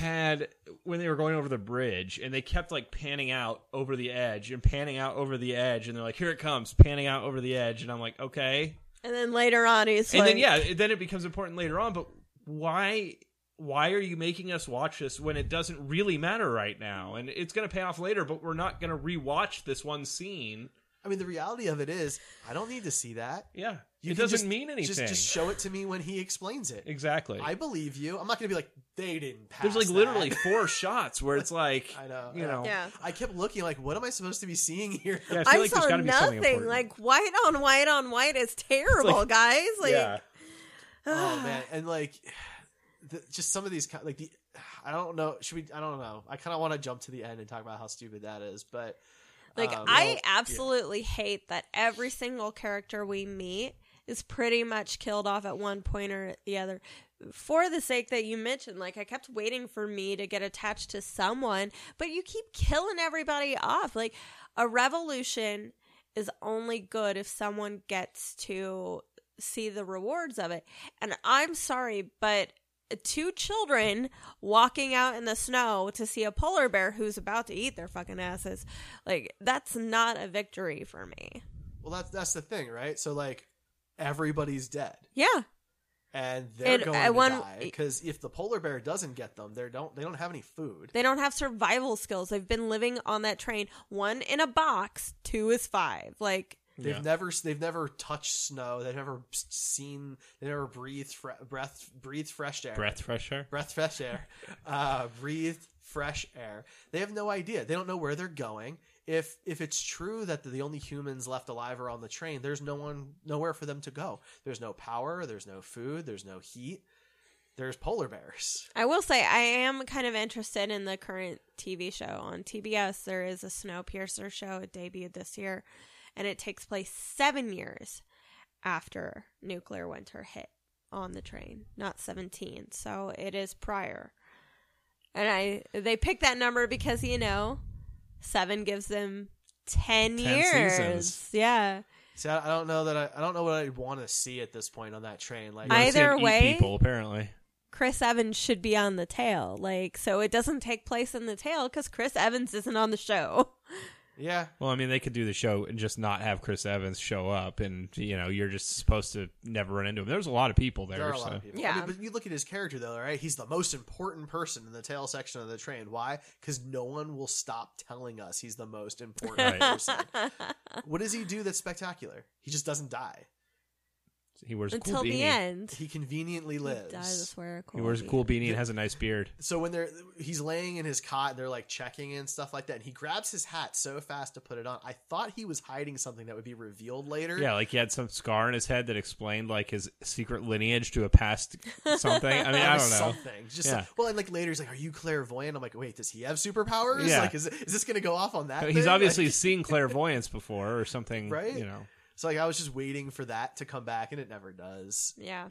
Speaker 3: were going over the bridge, and they kept like panning out over the edge and panning out over the edge, and they're like, "Here it comes, panning out over the edge," and I'm like, "Okay."
Speaker 2: And then later on, he's
Speaker 3: And
Speaker 2: like,
Speaker 3: then then it becomes important later on. But why are you making us watch this when it doesn't really matter right now? And it's going to pay off later, but we're not going to rewatch this one scene.
Speaker 4: I mean, the reality of it is, I don't need to see that.
Speaker 3: Yeah,
Speaker 4: You
Speaker 3: it
Speaker 4: can
Speaker 3: doesn't
Speaker 4: just-
Speaker 3: mean anything.
Speaker 4: Just show it to me when he explains it.
Speaker 3: Exactly.
Speaker 4: I believe you. I'm not going to be like, they didn't pass
Speaker 3: There's like
Speaker 4: that.
Speaker 3: literally 4 shots where it's like,
Speaker 4: I know.
Speaker 3: you know,
Speaker 2: Yeah.
Speaker 4: I kept looking like, what am I supposed to be seeing here?
Speaker 3: Yeah, I feel
Speaker 2: I
Speaker 3: like there's
Speaker 2: saw
Speaker 3: gotta be something
Speaker 2: nothing.
Speaker 3: important.
Speaker 2: Like white on white on white is terrible, guys. Like,
Speaker 3: yeah.
Speaker 4: Oh man, and like, just some of these, like the, I don't know. Should we? I don't know. I kind of want to jump to the end and talk about how stupid that is, but
Speaker 2: Like,
Speaker 4: well,
Speaker 2: I absolutely hate that every single character we meet is pretty much killed off at one point or the other. For the sake that you mentioned, like, I kept waiting for me to get attached to someone, but you keep killing everybody off. Like, a revolution is only good if someone gets to see the rewards of it. And I'm sorry, but 2 children walking out in the snow to see a polar bear who's about to eat their fucking asses, like, that's not a victory for me.
Speaker 4: Well, that's the thing, right? So, like, everybody's dead.
Speaker 2: Yeah.
Speaker 4: And they're
Speaker 2: And
Speaker 4: going
Speaker 2: I
Speaker 4: to
Speaker 2: want-
Speaker 4: die because if the polar bear doesn't get them, they don't have any food.
Speaker 2: They don't have survival skills. They've been living on that train. 1 in a box, 2 is 5. Like,
Speaker 3: Yeah.
Speaker 4: They've never touched snow. They've never breathed breathed fresh air.
Speaker 3: Breath fresh air.
Speaker 4: Breathed fresh air. They have no idea. They don't know where they're going. If it's true that the only humans left alive are on the train, there's nowhere for them to go. There's no power. There's no food. There's no heat. There's polar bears.
Speaker 2: I will say I am kind of interested in the current TV show on TBS. There is a Snowpiercer show. It debuted this year, and it takes place 7 years after nuclear winter hit on the train, not 17. So it is prior. And they picked that number because, 7 gives them 10 years.
Speaker 3: seasons.
Speaker 2: Yeah.
Speaker 4: See, I don't know I don't know what I'd want to see at this point on that train. Like,
Speaker 3: Wanna see
Speaker 2: Either
Speaker 3: him eat
Speaker 2: way-
Speaker 3: people apparently.
Speaker 2: Chris Evans should be on the tail. Like, so it doesn't take place in the tail because Chris Evans isn't on the show.
Speaker 4: yeah,
Speaker 3: Well, I mean, they could do the show and just not have Chris Evans show up, and you're just supposed to never run into him. There's a lot of people there.
Speaker 4: there are a
Speaker 3: so.
Speaker 4: lot of people.
Speaker 2: Yeah.
Speaker 4: I mean, but you look at his character though, right? He's the most important person in the tail section of the train. Why? Because no one will stop telling us he's the most important
Speaker 3: Right.
Speaker 4: person. What does he do that's spectacular? He just doesn't die.
Speaker 3: He wears a
Speaker 2: Until
Speaker 3: cool beanie.
Speaker 2: the end.
Speaker 4: He conveniently lives.
Speaker 2: Does wear a cool
Speaker 3: He wears a cool beanie and has a nice beard.
Speaker 4: So when he's laying in his cot, they're like checking and stuff like that, and he grabs his hat so fast to put it on. I thought he was hiding something that would be revealed later.
Speaker 3: Yeah, like he had some scar in his head that explained like his secret lineage to a past something. I mean, I don't know.
Speaker 4: Something. Just
Speaker 3: Yeah.
Speaker 4: well, and like later he's like, "Are you clairvoyant?" I'm like, "Wait, does he have superpowers?
Speaker 3: Yeah.
Speaker 4: Like, is this going to go off on that?"
Speaker 3: He's
Speaker 4: thing?
Speaker 3: obviously
Speaker 4: Like,
Speaker 3: seen clairvoyance before or something,
Speaker 4: Right? So like I was just waiting for that to come back, and it never does.
Speaker 2: Yeah.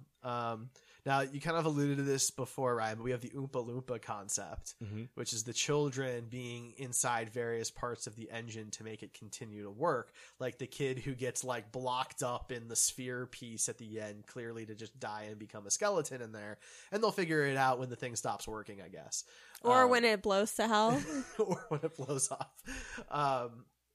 Speaker 4: Now you kind of alluded to this before, Ryan, but we have the Oompa Loompa concept, which is the children being inside various parts of the engine to make it continue to work. Like the kid who gets like blocked up in the sphere piece at the end, clearly to just die and become a skeleton in there, and they'll figure it out when the thing stops working, I guess,
Speaker 2: Or when it blows to hell.
Speaker 4: or when it blows off.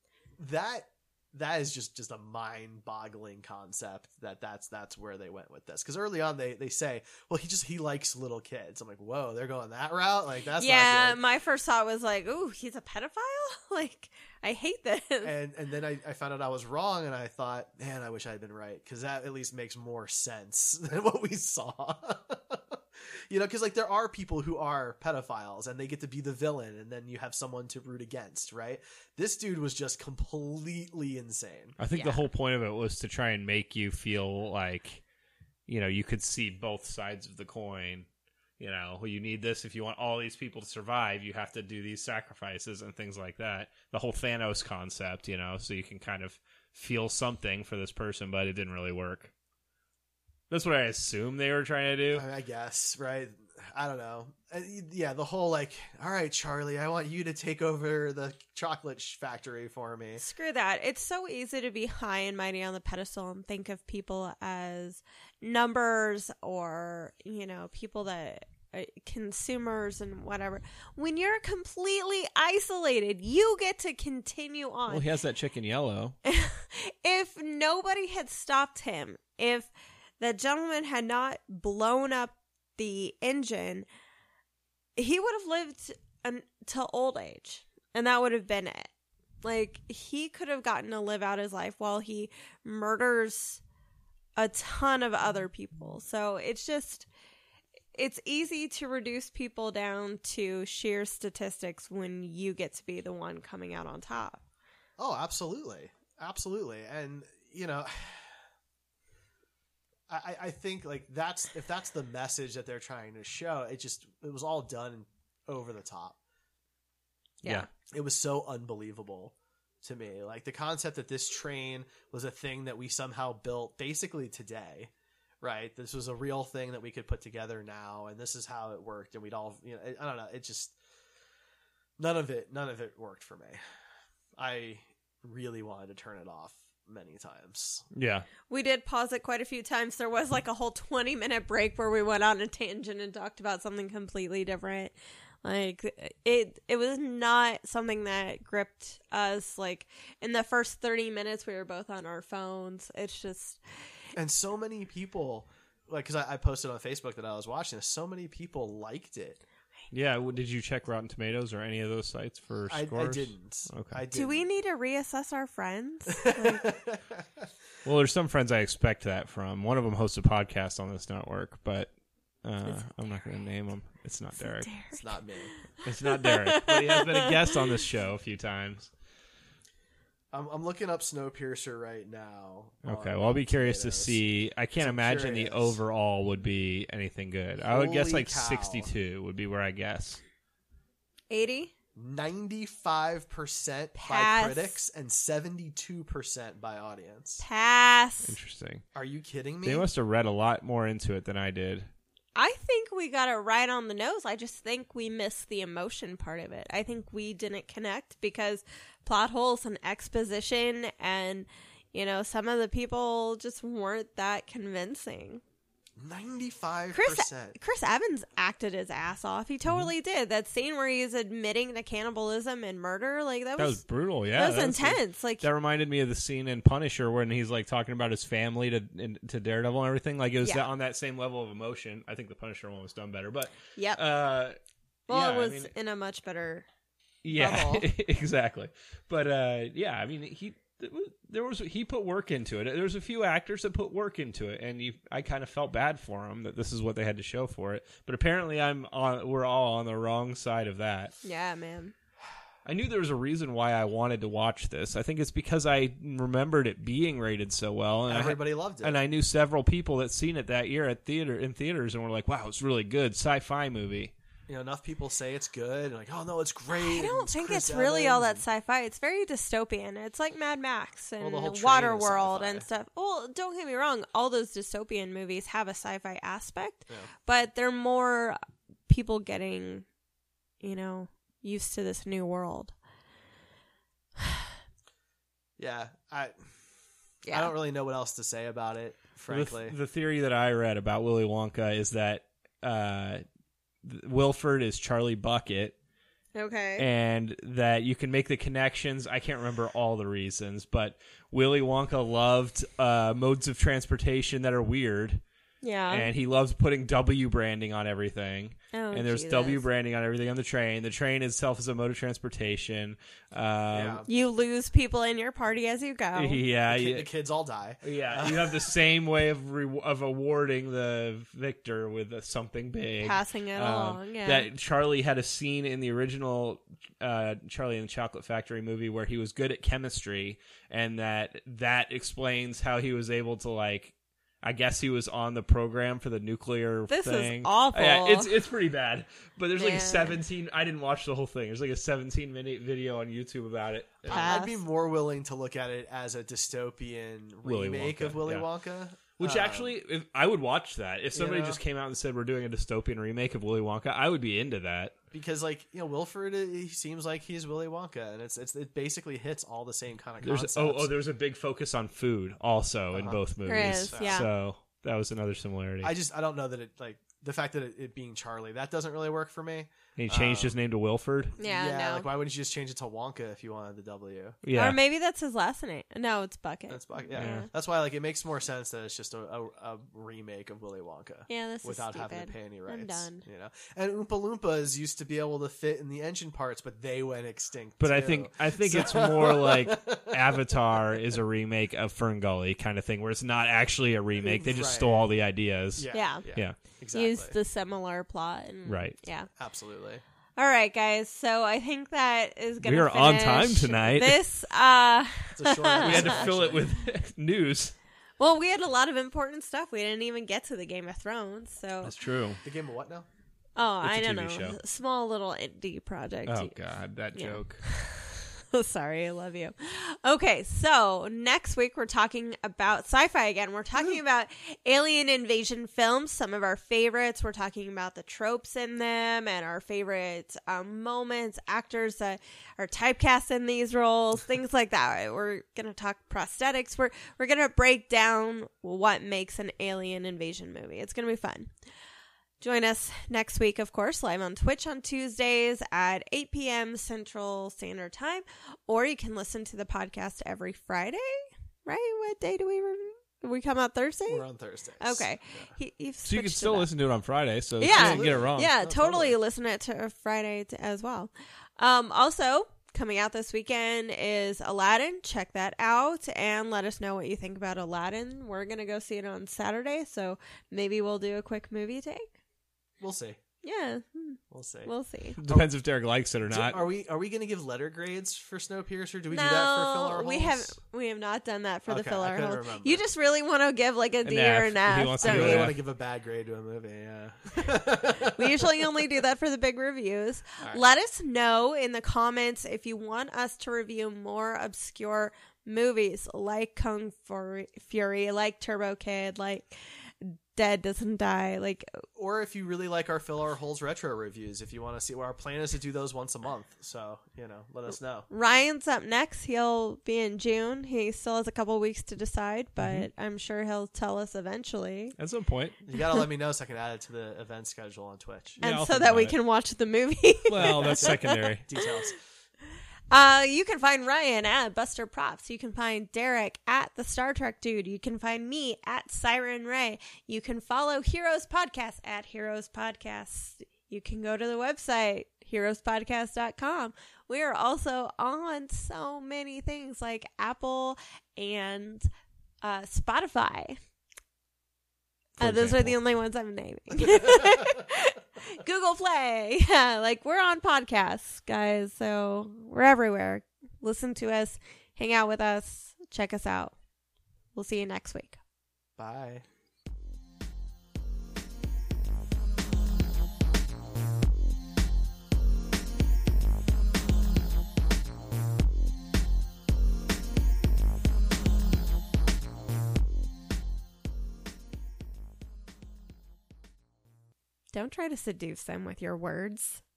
Speaker 4: That is just a mind-boggling concept that's where they went with this. Because early on they say, well, he likes little kids. I'm like, whoa, they're going that route? Like, that's
Speaker 2: Yeah,
Speaker 4: not good.
Speaker 2: my first thought was like, ooh, he's a pedophile? Like, I hate this.
Speaker 4: And then I found out I was wrong, and I thought, man, I wish I had been right. Because that at least makes more sense than what we saw. Because like there are people who are pedophiles and they get to be the villain, and then you have someone to root against, right? This dude was just completely insane.
Speaker 3: I think
Speaker 2: Yeah.
Speaker 3: the whole point of it was to try and make you feel like, you could see both sides of the coin. You need this if you want all these people to survive. You have to do these sacrifices and things like that. The whole Thanos concept, so you can kind of feel something for this person, but it didn't really work. That's what I assume they were trying to do.
Speaker 4: I guess, right? I don't know. Yeah, the whole like, all right, Charlie, I want you to take over the chocolate factory for me.
Speaker 2: Screw that. It's so easy to be high and mighty on the pedestal and think of people as numbers or, people that consumers and whatever. When you're completely isolated, you get to continue on.
Speaker 3: Well, he has that chicken yellow.
Speaker 2: If nobody had stopped him, if the gentleman had not blown up the engine, he would have lived until old age, and that would have been it. Like, he could have gotten to live out his life while he murders a ton of other people. So it's easy to reduce people down to sheer statistics when you get to be the one coming out on top.
Speaker 4: Oh, absolutely. Absolutely. And, I think like if that's the message that they're trying to show, it was all done over the top.
Speaker 3: Yeah.
Speaker 4: It was so unbelievable to me. Like the concept that this train was a thing that we somehow built basically today, right? This was a real thing that we could put together now, and this is how it worked. And we'd all, I don't know. It just, none of it worked for me. I really wanted to turn it off many times.
Speaker 3: Yeah.
Speaker 2: We did pause it quite a few times. There was like a whole 20-minute break where we went on a tangent and talked about something completely different. Like it was not something that gripped us. Like in the first 30 minutes, we were both on our phones. It's just,
Speaker 4: and so many people, like, because I posted on Facebook that I was watching this, so many people liked it.
Speaker 3: Yeah. Did you check Rotten Tomatoes or any of those sites for scores?
Speaker 4: I didn't.
Speaker 3: Okay.
Speaker 4: I didn't.
Speaker 2: do we need to reassess our friends?
Speaker 3: Well, there's some friends I expect that from. One of them hosts a podcast on this network, but I'm not going to name him. It's not Derek.
Speaker 4: It's not me.
Speaker 3: It's not Derek, but he has been a guest on this show a few times.
Speaker 4: I'm looking up Snowpiercer right now.
Speaker 3: Okay, well, I'll be curious to
Speaker 4: Tomatoes.
Speaker 3: see. I can't imagine the
Speaker 4: curious.
Speaker 3: overall would be anything good. I would guess
Speaker 4: Holy
Speaker 3: like
Speaker 4: cow.
Speaker 3: 62 would be where I guess.
Speaker 2: 80?
Speaker 4: 95% by
Speaker 2: Pass.
Speaker 4: critics and 72% by audience.
Speaker 2: Pass.
Speaker 3: Interesting.
Speaker 4: Are you kidding me?
Speaker 3: They must have read a lot more into it than I did.
Speaker 2: I think we got it right on the nose. I just think we missed the emotion part of it. I think we didn't connect because plot holes and exposition and, you know, some of the people just weren't that convincing.
Speaker 4: 95%.
Speaker 2: Chris Evans acted his ass off. He totally did. That scene where he's admitting to cannibalism and murder, like that
Speaker 3: That
Speaker 2: was
Speaker 3: was brutal, yeah.
Speaker 2: that was intense. Like
Speaker 3: That reminded me of the scene in Punisher when he's like talking about his family to Daredevil and everything. Like it was
Speaker 2: Yeah.
Speaker 3: on that same level of emotion. I think the Punisher one was done better, but
Speaker 2: yep.
Speaker 3: well,
Speaker 2: Well, it was in a much better.
Speaker 3: yeah,
Speaker 2: bubble.
Speaker 3: exactly. But yeah, I mean, he put work into it. There was a few actors that put work into it, and I kind of felt bad for him that this is what they had to show for it. But apparently, we're all on the wrong side of that.
Speaker 2: Yeah, man.
Speaker 3: I knew there was a reason why I wanted to watch this. I think it's because I remembered it being rated so well, and
Speaker 4: Everybody loved it.
Speaker 3: And I knew several people that seen it that year in theaters, and were like, "Wow, it's really good sci-fi movie."
Speaker 4: You know, enough people say it's good. And like, oh no, it's great.
Speaker 2: I
Speaker 4: and
Speaker 2: don't think
Speaker 4: Chris
Speaker 2: it's really all that
Speaker 4: Evans.
Speaker 2: sci-fi. It's very dystopian. It's like Mad Max and
Speaker 4: Well, the whole train
Speaker 2: Water
Speaker 4: is
Speaker 2: World
Speaker 4: sci-fi.
Speaker 2: and stuff. Well, don't get me wrong. All those dystopian movies have a sci-fi aspect,
Speaker 4: Yeah.
Speaker 2: but they're more people getting, you know, used to this new world.
Speaker 4: Yeah, I
Speaker 2: Yeah.
Speaker 4: don't really know what else to say about it, frankly.
Speaker 3: The theory that I read about Willy Wonka is that Wilford is Charlie Bucket,
Speaker 2: Okay.
Speaker 3: and that you can make the connections. I can't remember all the reasons, but Willy Wonka loved modes of transportation that are weird,
Speaker 2: Yeah.
Speaker 3: and he loves putting W branding on everything.
Speaker 2: Oh,
Speaker 3: And there's
Speaker 2: Jesus.
Speaker 3: W branding on everything on the train. The train itself is a mode of transportation.
Speaker 4: yeah.
Speaker 2: You lose people in your party as you go.
Speaker 3: Yeah,
Speaker 4: The kids all die.
Speaker 3: yeah. You have the same way of awarding the victor with something big.
Speaker 2: Passing it along. Yeah.
Speaker 3: That Charlie had a scene in the original Charlie and the Chocolate Factory movie where he was good at chemistry, and that explains how he was able to, like, I guess he was on the program for the nuclear
Speaker 2: This is
Speaker 3: thing.
Speaker 2: awful.
Speaker 3: Yeah, it's pretty bad. But there's like
Speaker 2: Man.
Speaker 3: 17. I didn't watch the whole thing. There's like a 17-minute video on YouTube about it.
Speaker 2: Pass.
Speaker 4: I'd be more willing to look at it as a dystopian
Speaker 3: Willy
Speaker 4: remake
Speaker 3: Wonka,
Speaker 4: of Willy
Speaker 3: yeah.
Speaker 4: Wonka.
Speaker 3: Which actually, I would watch that. If somebody
Speaker 4: know?
Speaker 3: just came out and said we're doing a dystopian remake of Willy Wonka, I would be into that.
Speaker 4: because, like, you know, Wilford, he seems like he's Willy Wonka, and it basically hits all the same kind of
Speaker 3: There's
Speaker 4: concepts.
Speaker 3: there's a big focus on food also in both movies.
Speaker 2: There is, yeah.
Speaker 3: So that was another similarity.
Speaker 4: I don't know that it, like, the fact that it being Charlie, that doesn't really work for me.
Speaker 3: he changed his name to Wilford.
Speaker 2: yeah, no.
Speaker 4: like, why wouldn't you just change it to Wonka if you wanted the W?
Speaker 3: Yeah.
Speaker 2: Or maybe that's his last name. No, it's Bucket.
Speaker 3: Yeah.
Speaker 4: That's why, like, it makes more sense that it's just a remake of Willy Wonka.
Speaker 2: Yeah, this
Speaker 4: without
Speaker 2: is stupid.
Speaker 4: having to pay any rights.
Speaker 2: I'm done.
Speaker 4: You know, and Oompa Loompas used to be able to fit in the engine parts, but they went extinct.
Speaker 3: But I
Speaker 4: too.
Speaker 3: think it's more like Avatar is a remake of Ferngully kind of thing, where it's not actually a remake. They just
Speaker 4: Right.
Speaker 3: stole all the ideas.
Speaker 2: Yeah.
Speaker 3: Yeah.
Speaker 4: exactly.
Speaker 2: Use the similar plot. And,
Speaker 3: Right.
Speaker 2: Yeah.
Speaker 4: Absolutely.
Speaker 2: All right, guys. So I think that is going to
Speaker 3: We are on time tonight.
Speaker 2: This,
Speaker 4: It's a short
Speaker 3: We had
Speaker 4: episode,
Speaker 3: to fill it
Speaker 4: actually.
Speaker 3: with news.
Speaker 2: well, we had a lot of important stuff. We didn't even get to the Game of Thrones. So,
Speaker 3: That's true.
Speaker 4: The game of what now?
Speaker 2: oh,
Speaker 3: It's
Speaker 2: I
Speaker 3: a
Speaker 2: don't
Speaker 3: TV
Speaker 2: know.
Speaker 3: show.
Speaker 2: Small little indie project.
Speaker 3: Oh God, that
Speaker 2: Yeah.
Speaker 3: joke.
Speaker 2: Sorry, I love you. Okay, so next week we're talking about sci-fi again. We're talking about alien invasion films, some of our favorites. We're talking about the tropes in them and our favorite moments, actors that are typecast in these roles, things like that. We're going to talk prosthetics. We're going to break down what makes an alien invasion movie. It's going to be fun. Join us next week, of course, live on Twitch on Tuesdays at 8 p.m. Central Standard Time. Or you can listen to the podcast every Friday, right? What day do we come out Thursday?
Speaker 4: We're on Thursdays.
Speaker 2: Okay.
Speaker 4: Yeah.
Speaker 3: So you can still listen to it on Friday, so you
Speaker 2: Yeah.
Speaker 3: can't get it wrong.
Speaker 2: Yeah,
Speaker 4: Oh,
Speaker 2: totally
Speaker 4: totally.
Speaker 2: listen it to Friday as well. Also, coming out this weekend is Aladdin. Check that out and let us know what you think about Aladdin. We're going to go see it on Saturday, so maybe we'll do a quick movie take.
Speaker 4: We'll see.
Speaker 2: Yeah,
Speaker 4: We'll see.
Speaker 2: we'll see.
Speaker 3: Depends if Derek likes it or
Speaker 4: So
Speaker 3: not.
Speaker 4: are we going to give letter grades for Snowpiercer? Do we
Speaker 2: No,
Speaker 4: do that for filler holes?
Speaker 2: we have not done that for the
Speaker 4: Okay,
Speaker 2: filler
Speaker 4: I couldn't
Speaker 2: hole.
Speaker 4: remember.
Speaker 2: You just really want to give like a D
Speaker 3: F.
Speaker 2: or an F.
Speaker 3: He wants to
Speaker 4: I
Speaker 2: don't
Speaker 3: do
Speaker 4: really
Speaker 2: you?
Speaker 3: an
Speaker 4: want
Speaker 3: F.
Speaker 4: to give a bad grade to a movie. Yeah.
Speaker 2: We usually only do that for the big reviews.
Speaker 4: right.
Speaker 2: Let us know in the comments if you want us to review more obscure movies like Kung Fury, like Turbo Kid, like Dead Doesn't Die, like
Speaker 4: Or if you really like our filler holes retro reviews, if you want to see, well, our plan is to do those once a month. So, let us know.
Speaker 2: Ryan's up next. He'll be in June. He still has a couple weeks to decide, but
Speaker 4: Mm-hmm.
Speaker 2: I'm sure he'll tell us eventually.
Speaker 3: At some point.
Speaker 4: You got to let me know so I can add it to the event schedule on Twitch.
Speaker 3: Yeah,
Speaker 2: And
Speaker 3: I'll
Speaker 2: so
Speaker 3: think
Speaker 2: that we
Speaker 3: about it.
Speaker 2: can watch the movie.
Speaker 3: Well, that's secondary.
Speaker 4: Details.
Speaker 2: You can find Ryan at Buster Props. You can find Derek at the Star Trek Dude. You can find me at Siren Ray. You can follow Heroes Podcast at Heroes Podcast. You can go to the website, heroespodcast.com. We are also on so many things like Apple and Spotify. Those are the only ones I'm naming. Google Play. Yeah, like we're on podcasts, guys. So we're everywhere. Listen to us, hang out with us, check us out. We'll see you next week.
Speaker 4: Bye.
Speaker 2: Don't try to seduce them with your words.